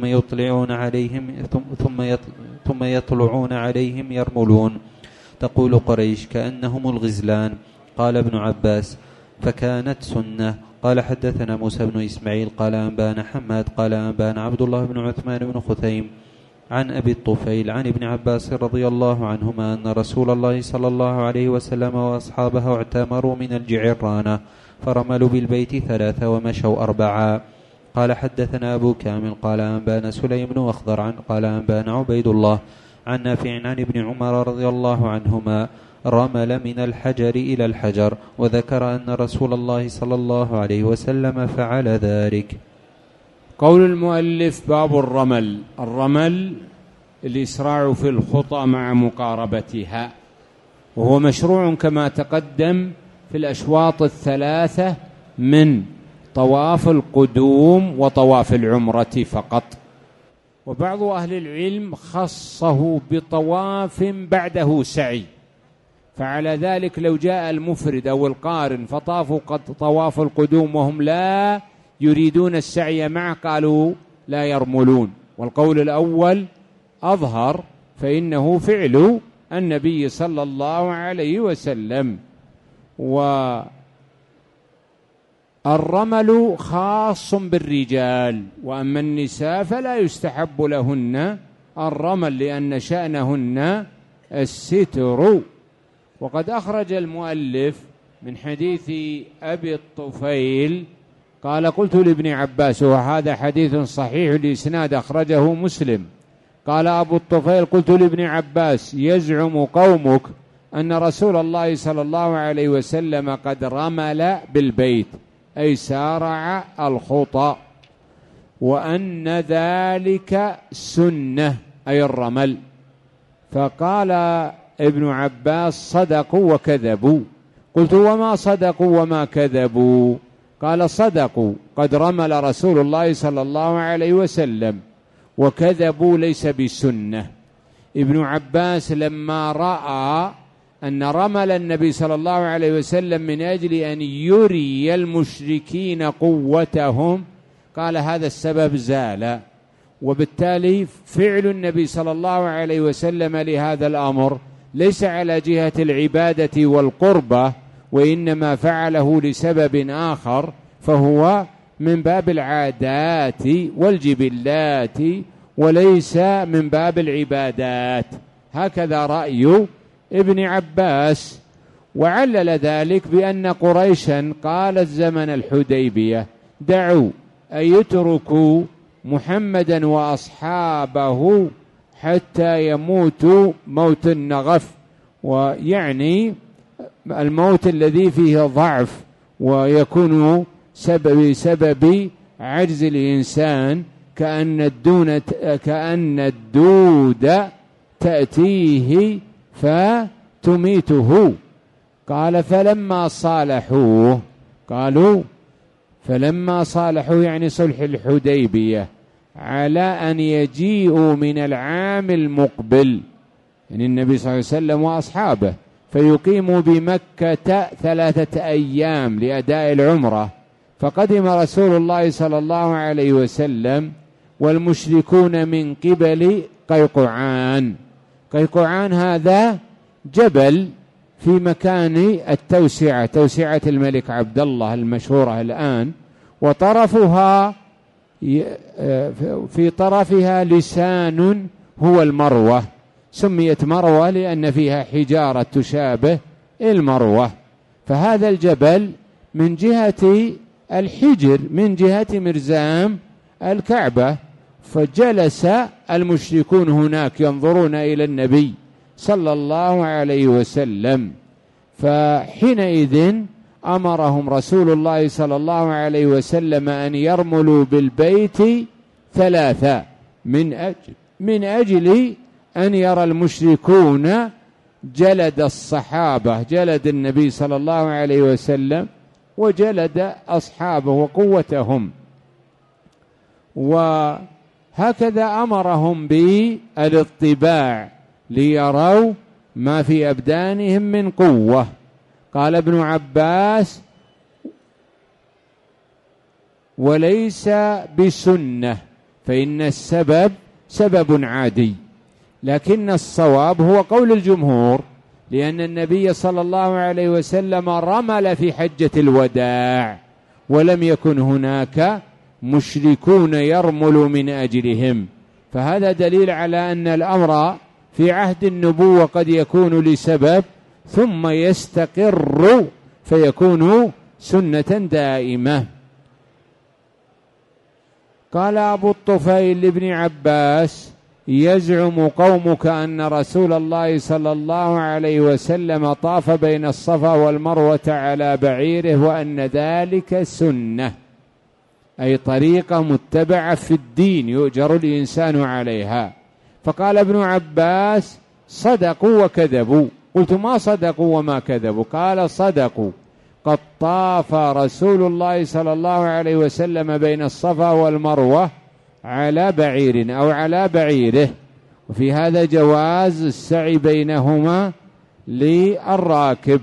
يطلعون عليهم يرملون. تقول قريش: كأنهم الغزلان. قال ابن عباس: فكانت سنة. قال حدثنا موسى بن إسماعيل قال أنبانا حماد قال أنبانا عبد الله بن عثمان بن خثيم عن أبي الطفيل عن ابن عباس رضي الله عنهما أن رسول الله صلى الله عليه وسلم وأصحابه اعتمروا من الجعرانة فرملوا بالبيت 3 ومشوا 4. قال حدثنا أبو كامل قال أنبانا سليم بن أخضر قال أنبانا عبيد الله عن نافع عن ابن عمر رضي الله عنهما رمل من الحجر إلى الحجر، وذكر أن رسول الله صلى الله عليه وسلم فعل ذلك. قول المؤلف: باب الرمل. الرمل الإسراع في الخطى مع مقاربتها، وهو مشروع كما تقدم في الأشواط 3 من طواف القدوم وطواف العمرة فقط. وبعض أهل العلم خصه بطواف بعده سعي، فعلى ذلك لو جاء المفرد أو القارن فطافوا قد طواف القدوم وهم لا يريدون السعي معه قالوا لا يرملون. والقول الأول أظهر، فإنه فعل النبي صلى الله عليه وسلم. والرمل خاص بالرجال، وأما النساء فلا يستحب لهن الرمل لأن شأنهن الستر. وقد أخرج المؤلف من حديث أبي الطفيل قال: قلت لابن عباس، وهذا حديث صحيح الإسناد أخرجه مسلم، قال أبو الطفيل: قلت لابن عباس: يزعم قومك أن رسول الله صلى الله عليه وسلم قد رمل بالبيت، أي سارع الخطى، وأن ذلك سنة، أي الرمل. فقال ابن عباس: صدقوا وكذبوا. قلت: وما صدقوا وما كذبوا؟ قال: صدقوا، قد رمل رسول الله صلى الله عليه وسلم، وكذبوا ليس بسنة. ابن عباس لما رأى أن رمل النبي صلى الله عليه وسلم من أجل أن يري المشركين قوتهم قال: هذا السبب زال، وبالتالي فعل النبي صلى الله عليه وسلم لهذا الأمر ليس على جهة العبادة والقربة، وإنما فعله لسبب آخر، فهو من باب العادات والجبلات وليس من باب العبادات. هكذا رأي ابن عباس. وعلل ذلك بأن قريشا قالت زمن الحديبية: دعوا أن يتركوا محمدا وأصحابه حتى يموتوا موت النغف، ويعني الموت الذي فيه ضعف ويكون سبب عجز الإنسان، كأن الدود تأتيه فتميته. قال: فلما صالحوه، قالوا فلما صالحوا يعني صلح الحديبية، على أن يجيئوا من العام المقبل، يعني النبي صلى الله عليه وسلم وأصحابه، فيقيموا بمكة 3 أيام لأداء العمرة. فقدم رسول الله صلى الله عليه وسلم والمشركون من قبل قيقعان. قيقعان هذا جبل في مكان التوسعة، توسعة الملك عبد الله المشهورة الآن، وطرفها في طرفها لسان هو المروة، سميت مروة لأن فيها حجارة تشابه المروة. فهذا الجبل من جهة الحجر من جهة مرزام الكعبة، فجلس المشركون هناك ينظرون إلى النبي صلى الله عليه وسلم. فحينئذ أمرهم رسول الله صلى الله عليه وسلم أن يرملوا بالبيت 3 من أجل أن يرى المشركون جلد الصحابة، جلد النبي صلى الله عليه وسلم وجلد أصحابه وقوتهم. وهكذا أمرهم بالاطباع ليروا ما في أبدانهم من قوة. قال ابن عباس: وليس بسنة، فإن السبب سبب عادي، لكن الصواب هو قول الجمهور، لأن النبي صلى الله عليه وسلم رمل في حجة الوداع، ولم يكن هناك مشركون يرمل من أجلهم، فهذا دليل على أن الأمر في عهد النبوة قد يكون لسبب ثم يستقر فيكون سنة دائمة. قال أبو الطفيل لابن عباس: يزعم قومك أن رسول الله صلى الله عليه وسلم طاف بين الصفا والمروة على بعيره وأن ذلك سنة، أي طريقة متبعة في الدين يؤجر الإنسان عليها. فقال ابن عباس: صدقوا وكذبوا. قلت: ما صدقوا وما كذبوا؟ قال: صدقوا، قد طاف رسول الله صلى الله عليه وسلم بين الصفا والمروة على بعير أو على بعيره، وفي هذا جواز السعي بينهما للراكب.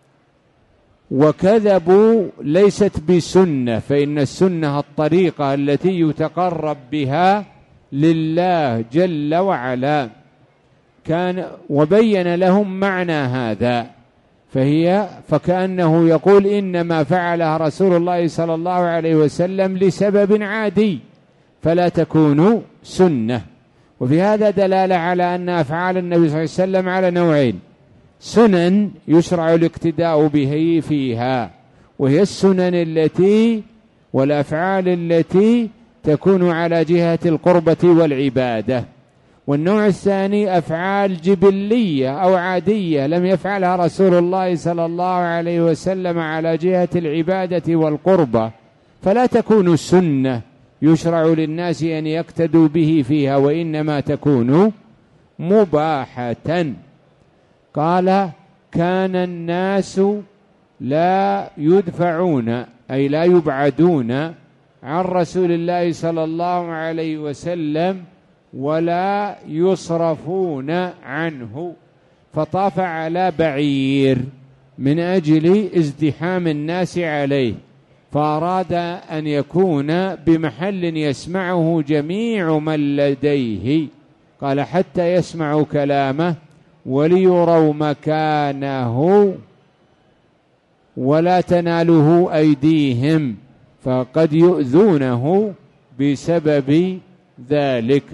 وكذبوا ليست بسنة، فإن السنة الطريقة التي يتقرب بها لله جل وعلا. كان وبين لهم معنى هذا، فكأنه يقول: إنما فعلها رسول الله صلى الله عليه وسلم لسبب عادي فلا تكون سنة. وفي هذا دلالة على أن أفعال النبي صلى الله عليه وسلم على نوعين: سنن يشرع الاقتداء به فيها، وهي السنن والأفعال التي تكون على جهة القربة والعبادة. والنوع الثاني أفعال جبلية أو عادية لم يفعلها رسول الله صلى الله عليه وسلم على جهة العبادة والقربة، فلا تكون سنة يشرع للناس أن يقتدوا به فيها، وإنما تكون مباحة. قال: كان الناس لا يدفعون، أي لا يبعدون عن رسول الله صلى الله عليه وسلم ولا يصرفون عنه، فطاف على بعير من أجل ازدحام الناس عليه، فأراد أن يكون بمحل يسمعه جميع من لديه. قال: حتى يسمعوا كلامه وليروا مكانه ولا تناله أيديهم، فقد يؤذونه بسبب ذلك.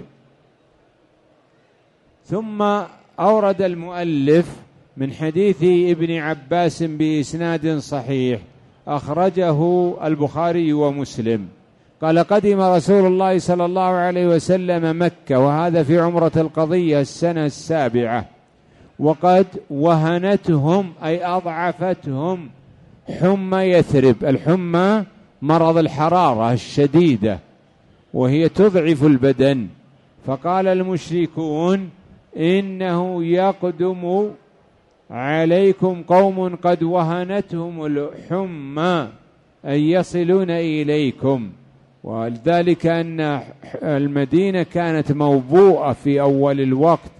ثم أورد المؤلف من حديث ابن عباس بإسناد صحيح أخرجه البخاري ومسلم، قال: قدم رسول الله صلى الله عليه وسلم مكة، وهذا في عمرة القضية السنة 7، وقد وهنتهم أي أضعفتهم حمى يثرب. الحمى مرض الحرارة الشديدة وهي تضعف البدن، فقال المشركون: إنه يقدم عليكم قوم قد وهنتهم الحمى أن يصلون إليكم. ولذلك أن المدينة كانت موبوءة في أول الوقت،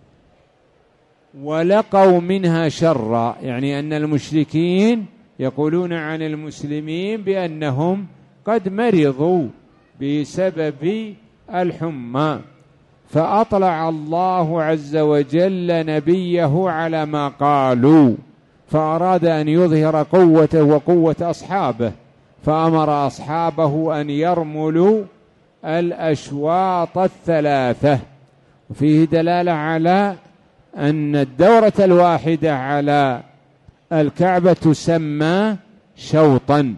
ولقوا منها شرا، يعني أن المشركين يقولون عن المسلمين بأنهم قد مرضوا بسبب الحمى، فأطلع الله عز وجل نبيه على ما قالوا، فأراد أن يظهر قوته وقوة أصحابه، فأمر أصحابه أن يرملوا الأشواط 3. وفيه دلالة على أن الدورة الواحدة على الكعبة تسمى شوطا.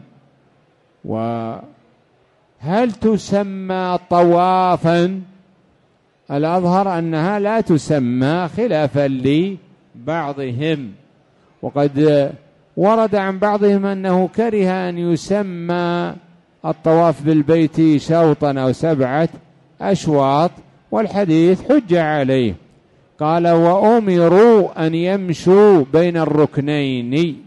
وهل تسمى طوافا؟ الأظهر أنها لا تسمى خلافا لبعضهم، وقد ورد عن بعضهم أنه كره أن يسمى الطواف بالبيت شوطا أو 7 أشواط، والحديث حجة عليه. قال: وأمروا أن يمشوا بين الركنين،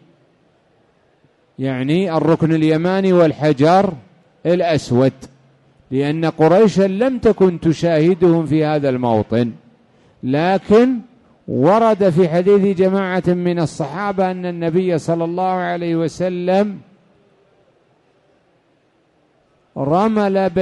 يعني الركن اليماني والحجر الأسود، لأن قريشا لم تكن تشاهدهم في هذا الموطن، لكن ورد في حديث جماعة من الصحابة أن النبي صلى الله عليه وسلم رمل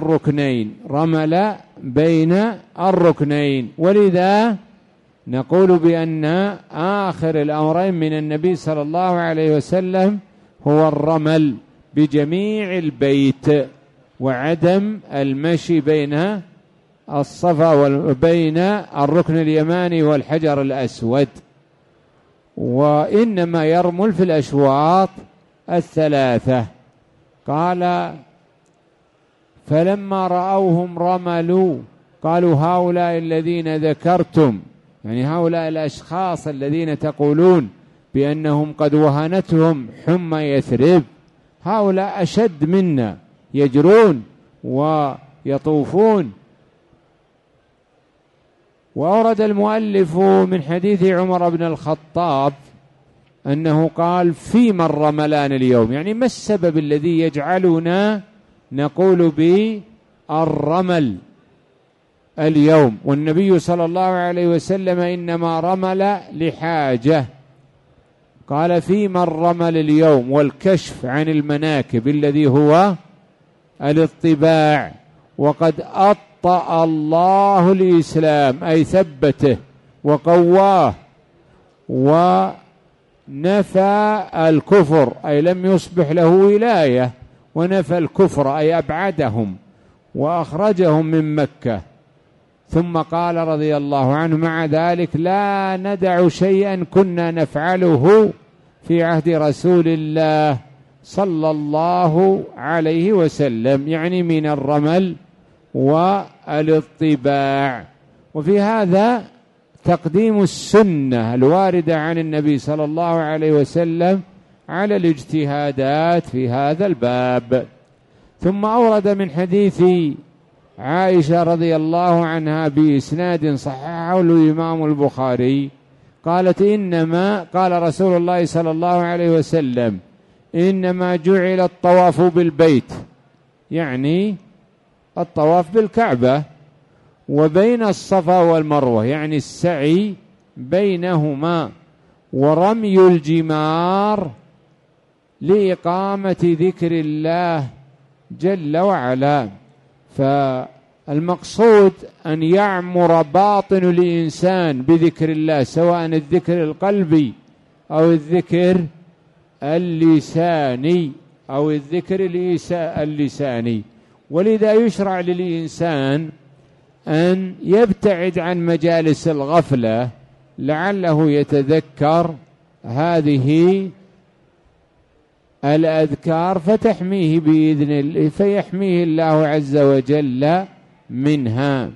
بين الركنين، ولذا نقول بأن آخر الأمرين من النبي صلى الله عليه وسلم هو الرمل بجميع البيت وعدم المشي بين الصفا وبين الركن اليماني والحجر الأسود، وإنما يرمل في الأشواط الثلاثة. قال فلما رأوهم رملوا قالوا هؤلاء الذين ذكرتم، يعني هؤلاء الأشخاص الذين تقولون بأنهم قد وهنتهم حمى يثرب، هؤلاء أشد منا، يجرون ويطوفون. وأورد المؤلف من حديث عمر بن الخطاب أنه قال فيما الرملان اليوم، يعني ما السبب الذي يجعلنا نقول بالرمل اليوم، والنبي صلى الله عليه وسلم إنما رمل لحاجة. قال فيما الرمل اليوم والكشف عن المناكب الذي هو الاطباع، وقد أطأ الله الإسلام أي ثبته وقواه، ونفى الكفر أي لم يصبح له ولاية، ونفى الكفر أي أبعدهم وأخرجهم من مكة. ثم قال رضي الله عنه مع ذلك لا ندع شيئا كنا نفعله في عهد رسول الله صلى الله عليه وسلم، يعني من الرمل والاطباع. وفي هذا تقديم السنة الواردة عن النبي صلى الله عليه وسلم على الاجتهادات في هذا الباب. ثم أورد من حديث عائشة رضي الله عنها بإسناد صححه الإمام البخاري قالت إنما قال رسول الله صلى الله عليه وسلم إنما جعل الطواف بالبيت، يعني الطواف بالكعبة، وبين الصفا والمروة يعني السعي بينهما، ورمي الجمار لإقامة ذكر الله جل وعلا. فالمقصود أن يعمر باطن الإنسان بذكر الله، سواء الذكر القلبي أو الذكر اللساني أو الذكر اللساني. ولذا يشرع للإنسان أن يبتعد عن مجالس الغفلة لعله يتذكر هذه الأذكار فتحميه بإذن الله، فيحميه الله عز وجل منها.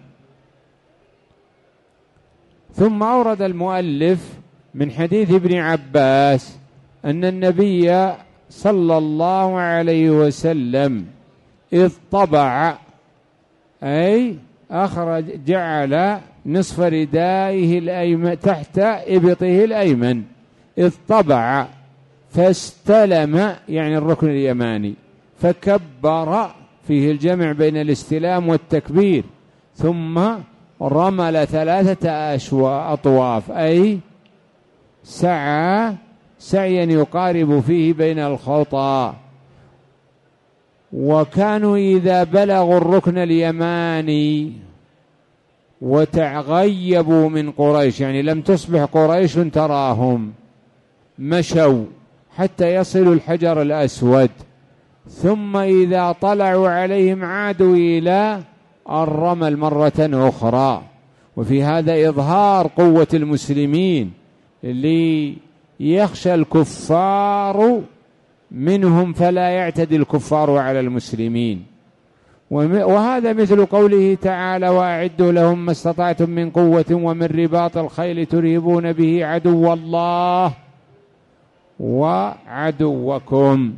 ثم أورد المؤلف من حديث ابن عباس أن النبي صلى الله عليه وسلم إذ طبع أي أخرج جعل نصف ردائه الأيمن تحت إبطه الأيمن، إذ طبع فاستلم يعني الركن اليماني، فكبر فيه الجمع بين الاستلام والتكبير، ثم رمل 3 أطواف أي سعى سعيا يقارب فيه بين الخطى. وكانوا إذا بلغوا الركن اليماني وتغيبوا من قريش، يعني لم تصبح قريش تراهم، مشوا حتى يصلوا الحجر الأسود، ثم إذا طلعوا عليهم عادوا إلى الرمل مرة أخرى. وفي هذا إظهار قوة المسلمين ليخشى الكفار منهم فلا يعتدي الكفار على المسلمين. وهذا مثل قوله تعالى وأعدوا لهم ما استطعتم من قوة ومن رباط الخيل ترهبون به عدو الله وعدوكم.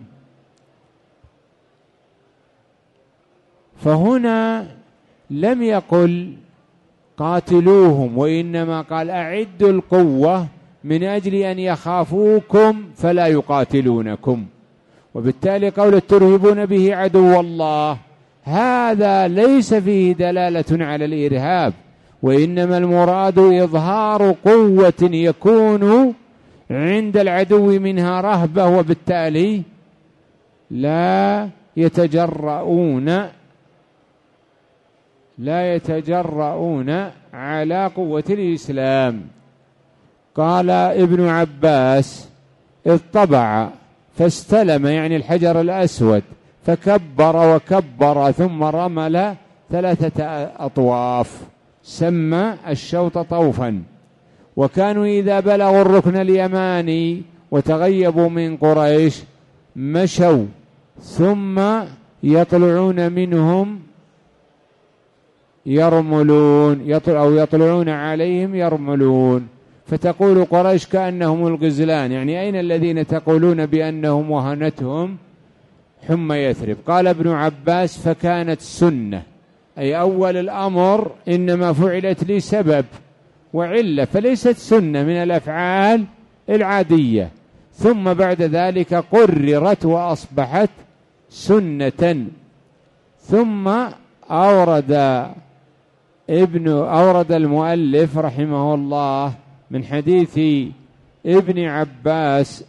فهنا لم يقل قاتلوهم، وإنما قال أعدوا القوة من أجل أن يخافوكم فلا يقاتلونكم. وبالتالي قول ترهبون به عدو الله هذا ليس فيه دلالة على الإرهاب، وإنما المراد إظهار قوة يكون عند العدو منها رهبة، وبالتالي لا يتجرؤون على قوة الإسلام. قال ابن عباس اطبع فاستلم يعني الحجر الأسود، فكبر وكبر ثم رمل 3 أطواف، سمى الشوط طوفا. وكانوا إذا بلغوا الركن اليماني وتغيبوا من قريش مشوا ثم يطلعون منهم يرملون، أو يطلعون عليهم يرملون، فتقول قريش كأنهم الغزلان، يعني أين الذين تقولون بأنهم وهنتهم حمى يثرب؟ قال ابن عباس: فكانت سنة، أي أول الأمر إنما فعلت لسبب وعلة، فليست سنة من الأفعال العادية، ثم بعد ذلك قررت وأصبحت سنة. ثم أورد المؤلف رحمه الله من حديث ابن عباس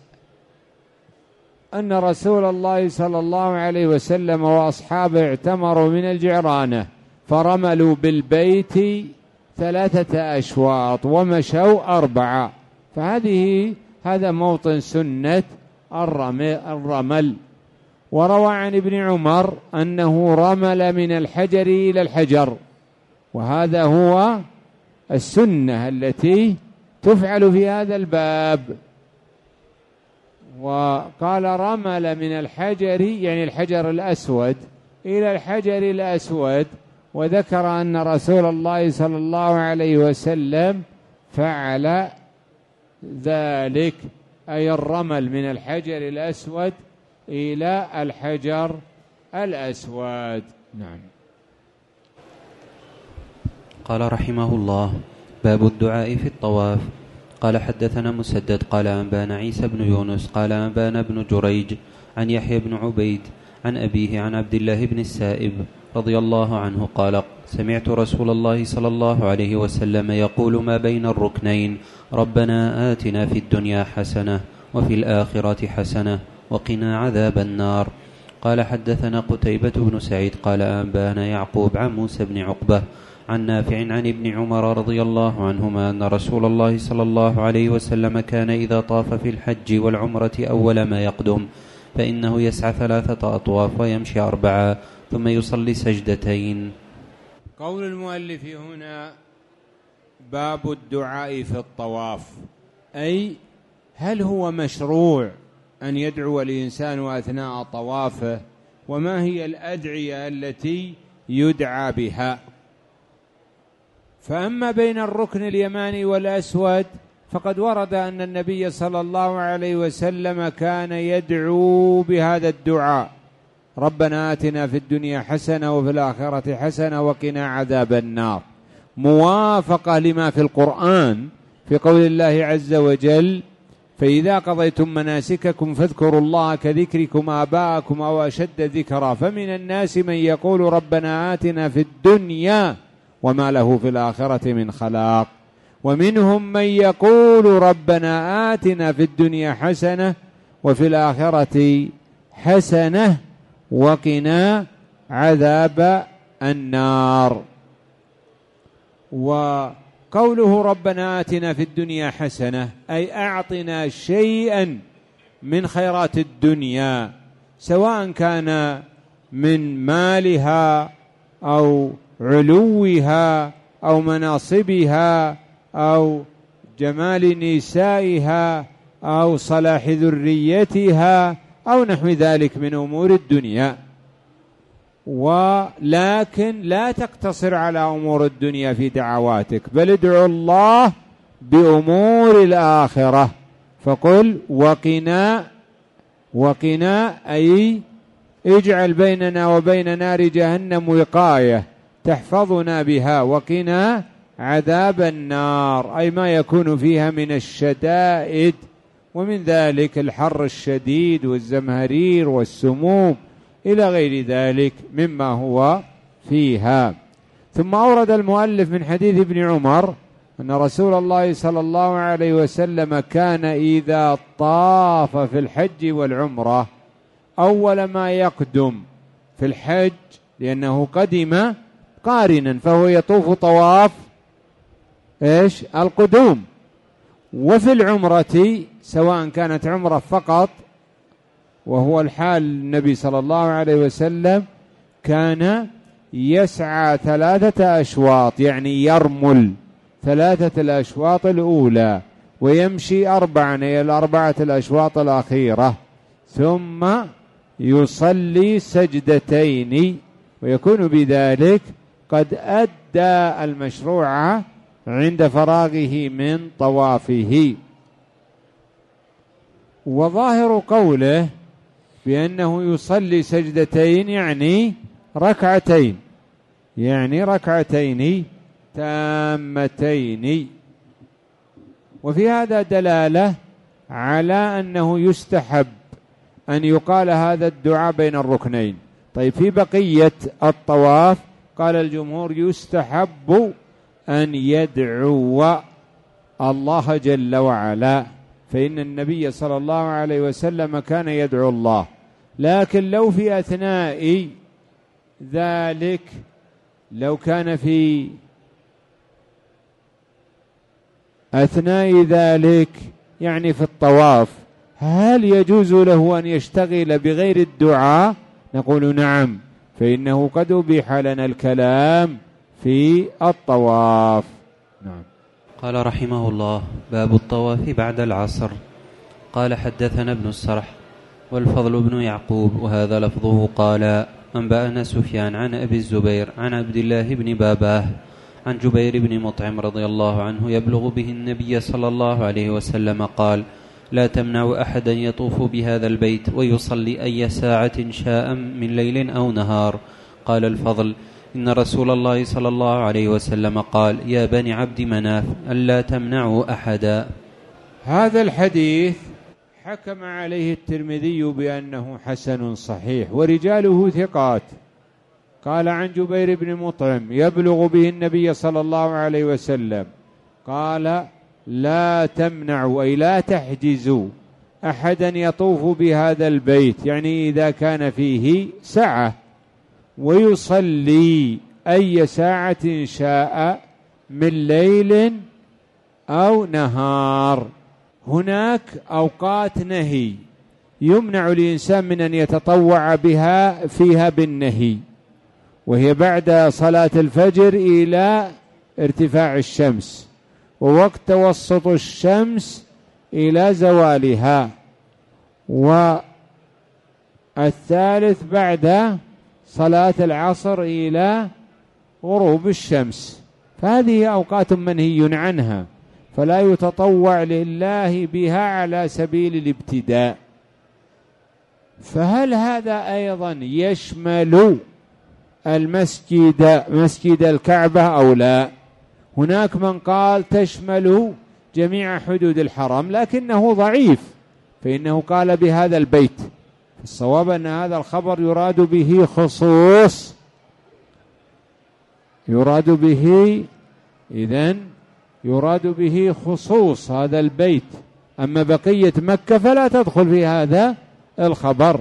أن رسول الله صلى الله عليه وسلم وأصحابه اعتمروا من الجعرانة فرملوا بالبيت 3 أشواط ومشوا 4، هذا موطن سنة الرمل. وروى عن ابن عمر أنه رمل من الحجر إلى الحجر، وهذا هو السنة التي تفعل في هذا الباب. وقال رمل من الحجر يعني الحجر الأسود إلى الحجر الأسود، وذكر أن رسول الله صلى الله عليه وسلم فعل ذلك، أي الرمل من الحجر الأسود إلى الحجر الأسود. نعم. قال رحمه الله: باب الدعاء في الطواف. قال حدثنا مسدد قال أنبانا عيسى بن يونس قال أنبانا بن جريج عن يحيى بن عبيد عن أبيه عن عبد الله بن السائب رضي الله عنه قال: سمعت رسول الله صلى الله عليه وسلم يقول ما بين الركنين: ربنا آتنا في الدنيا حسنة وفي الآخرة حسنة وقنا عذاب النار. قال حدثنا قتيبة بن سعيد قال أنبانا يعقوب عن موسى بن عقبة عن نافع عن ابن عمر رضي الله عنهما أن رسول الله صلى الله عليه وسلم كان إذا طاف في الحج والعمرة أول ما يقدم فإنه يسعى 3 أطواف ويمشي 4 ثم يصلي سجدتين. قول المؤلف هنا: باب الدعاء في الطواف، أي هل هو مشروع أن يدعو الإنسان أثناء طوافه؟ وما هي الأدعية التي يدعى بها؟ فأما بين الركن اليماني والأسود فقد ورد أن النبي صلى الله عليه وسلم كان يدعو بهذا الدعاء: ربنا آتنا في الدنيا حسنة وفي الآخرة حسنة وقنا عذاب النار، موافقة لما في القرآن في قول الله عز وجل: فإذا قضيتم مناسككم فاذكروا الله كذكركم آباءكم أو أشد ذكرا، فمن الناس من يقول ربنا آتنا في الدنيا وما له في الآخرة من خلاق، ومنهم من يقول ربنا آتنا في الدنيا حسنة وفي الآخرة حسنة وقنا عذاب النار. وقوله ربنا آتنا في الدنيا حسنة أي أعطنا شيئا من خيرات الدنيا، سواء كان من مالها أو علوها أو مناصبها أو جمال نسائها أو صلاح ذريتها أو نحو ذلك من أمور الدنيا. ولكن لا تقتصر على أمور الدنيا في دعواتك، بل ادعو الله بأمور الآخرة، فقل وقنا أي اجعل بيننا وبين نار جهنم وقاية تحفظنا بها، وقنا عذاب النار أي ما يكون فيها من الشدائد، ومن ذلك الحر الشديد والزمهرير والسموم إلى غير ذلك مما هو فيها. ثم أورد المؤلف من حديث ابن عمر أن رسول الله صلى الله عليه وسلم كان إذا طاف في الحج والعمرة أول ما يقدم في الحج، لأنه قدم قارنا فهو يطوف طواف القدوم، وفي العمرة سواء كانت عمرة فقط وهو الحال النبي صلى الله عليه وسلم كان يسعى 3 أشواط، يعني يرمل 3 الأشواط الأولى ويمشي 4 إلى 4 الأشواط الأخيرة، ثم يصلي سجدتين، ويكون بذلك قد أدى المشروع عند فراغه من طوافه. وظاهر قوله بأنه يصلي سجدتين يعني ركعتين تامتين، وفي هذا دلالة على أنه يستحب أن يقال هذا الدعاء بين الركنين. طيب في بقية الطواف قال الجمهور يستحب أن يدعو الله جل وعلا، فإن النبي صلى الله عليه وسلم كان يدعو الله، لكن لو في أثناء ذلك، لو كان في أثناء ذلك يعني في الطواف، هل يجوز له أن يشتغل بغير الدعاء؟ نقول نعم، فإنه قد أبيح لنا الكلام في الطواف. نعم. قال رحمه الله: باب الطواف بعد العصر. قال: حدثنا ابن السرح والفضل بن يعقوب، وهذا لفظه، قال: أنبأنا سفيان عن أبي الزبير عن عبد الله بن باباه عن جبير بن مطعم رضي الله عنه يبلغ به النبي صلى الله عليه وسلم قال: لا تمنع أحدا يطوف بهذا البيت ويصلي أي ساعة شاء من ليل أو نهار. قال الفضل: إن رسول الله صلى الله عليه وسلم قال: يا بني عبد مناف ألا تمنعوا أحدا. هذا الحديث حكم عليه الترمذي بأنه حسن صحيح ورجاله ثقات. قال عن جبير بن مطعم يبلغ به النبي صلى الله عليه وسلم قال: لا تمنعوا أي لا تحجزوا أحدا يطوف بهذا البيت، يعني إذا كان فيه سعة، ويصلي أي ساعة شاء من ليل أو نهار. هناك أوقات نهي يمنع الإنسان من أن يتطوع بها فيها بالنهي، وهي بعد صلاة الفجر إلى ارتفاع الشمس، ووقت توسط الشمس إلى زوالها، والثالث بعد صلاة العصر إلى غروب الشمس. فهذه أوقات منهي عنها، فلا يتطوع لله بها على سبيل الابتداء. فهل هذا أيضا يشمل مسجد الكعبة أو لا؟ هناك من قال تشمل جميع حدود الحرم، لكنه ضعيف، فإنه قال بهذا البيت. الصواب أن هذا الخبر يراد به خصوص، يراد به خصوص هذا البيت، أما بقية مكة فلا تدخل في هذا الخبر.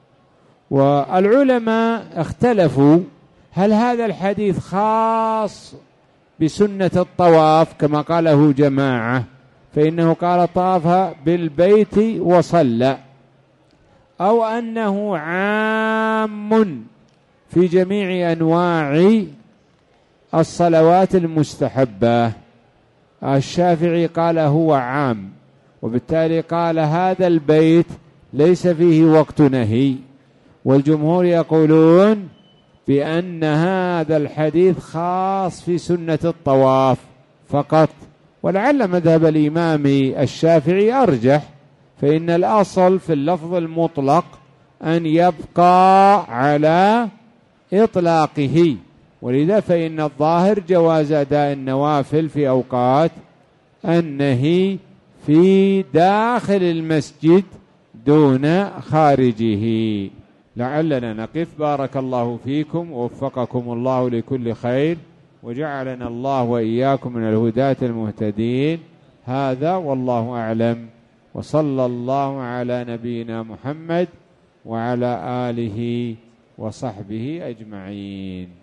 والعلماء اختلفوا هل هذا الحديث خاص بسنة الطواف كما قاله جماعة، فإنه قال طاف بالبيت وصلى، أو أنه عام في جميع أنواع الصلوات المستحبة. الشافعي قال هو عام، وبالتالي قال هذا البيت ليس فيه وقت نهي، والجمهور يقولون بأن هذا الحديث خاص في سنة الطواف فقط. ولعل مذهب الإمام الشافعي أرجح، فإن الأصل في اللفظ المطلق أن يبقى على إطلاقه، ولذا فإن الظاهر جواز أداء النوافل في أوقات النهي في داخل المسجد دون خارجه. لعلنا نقف. بارك الله فيكم ووفقكم الله لكل خير، وجعلنا الله وإياكم من الهداة المهتدين. هذا والله أعلم، وصلى الله على نبينا محمد وعلى آله وصحبه أجمعين.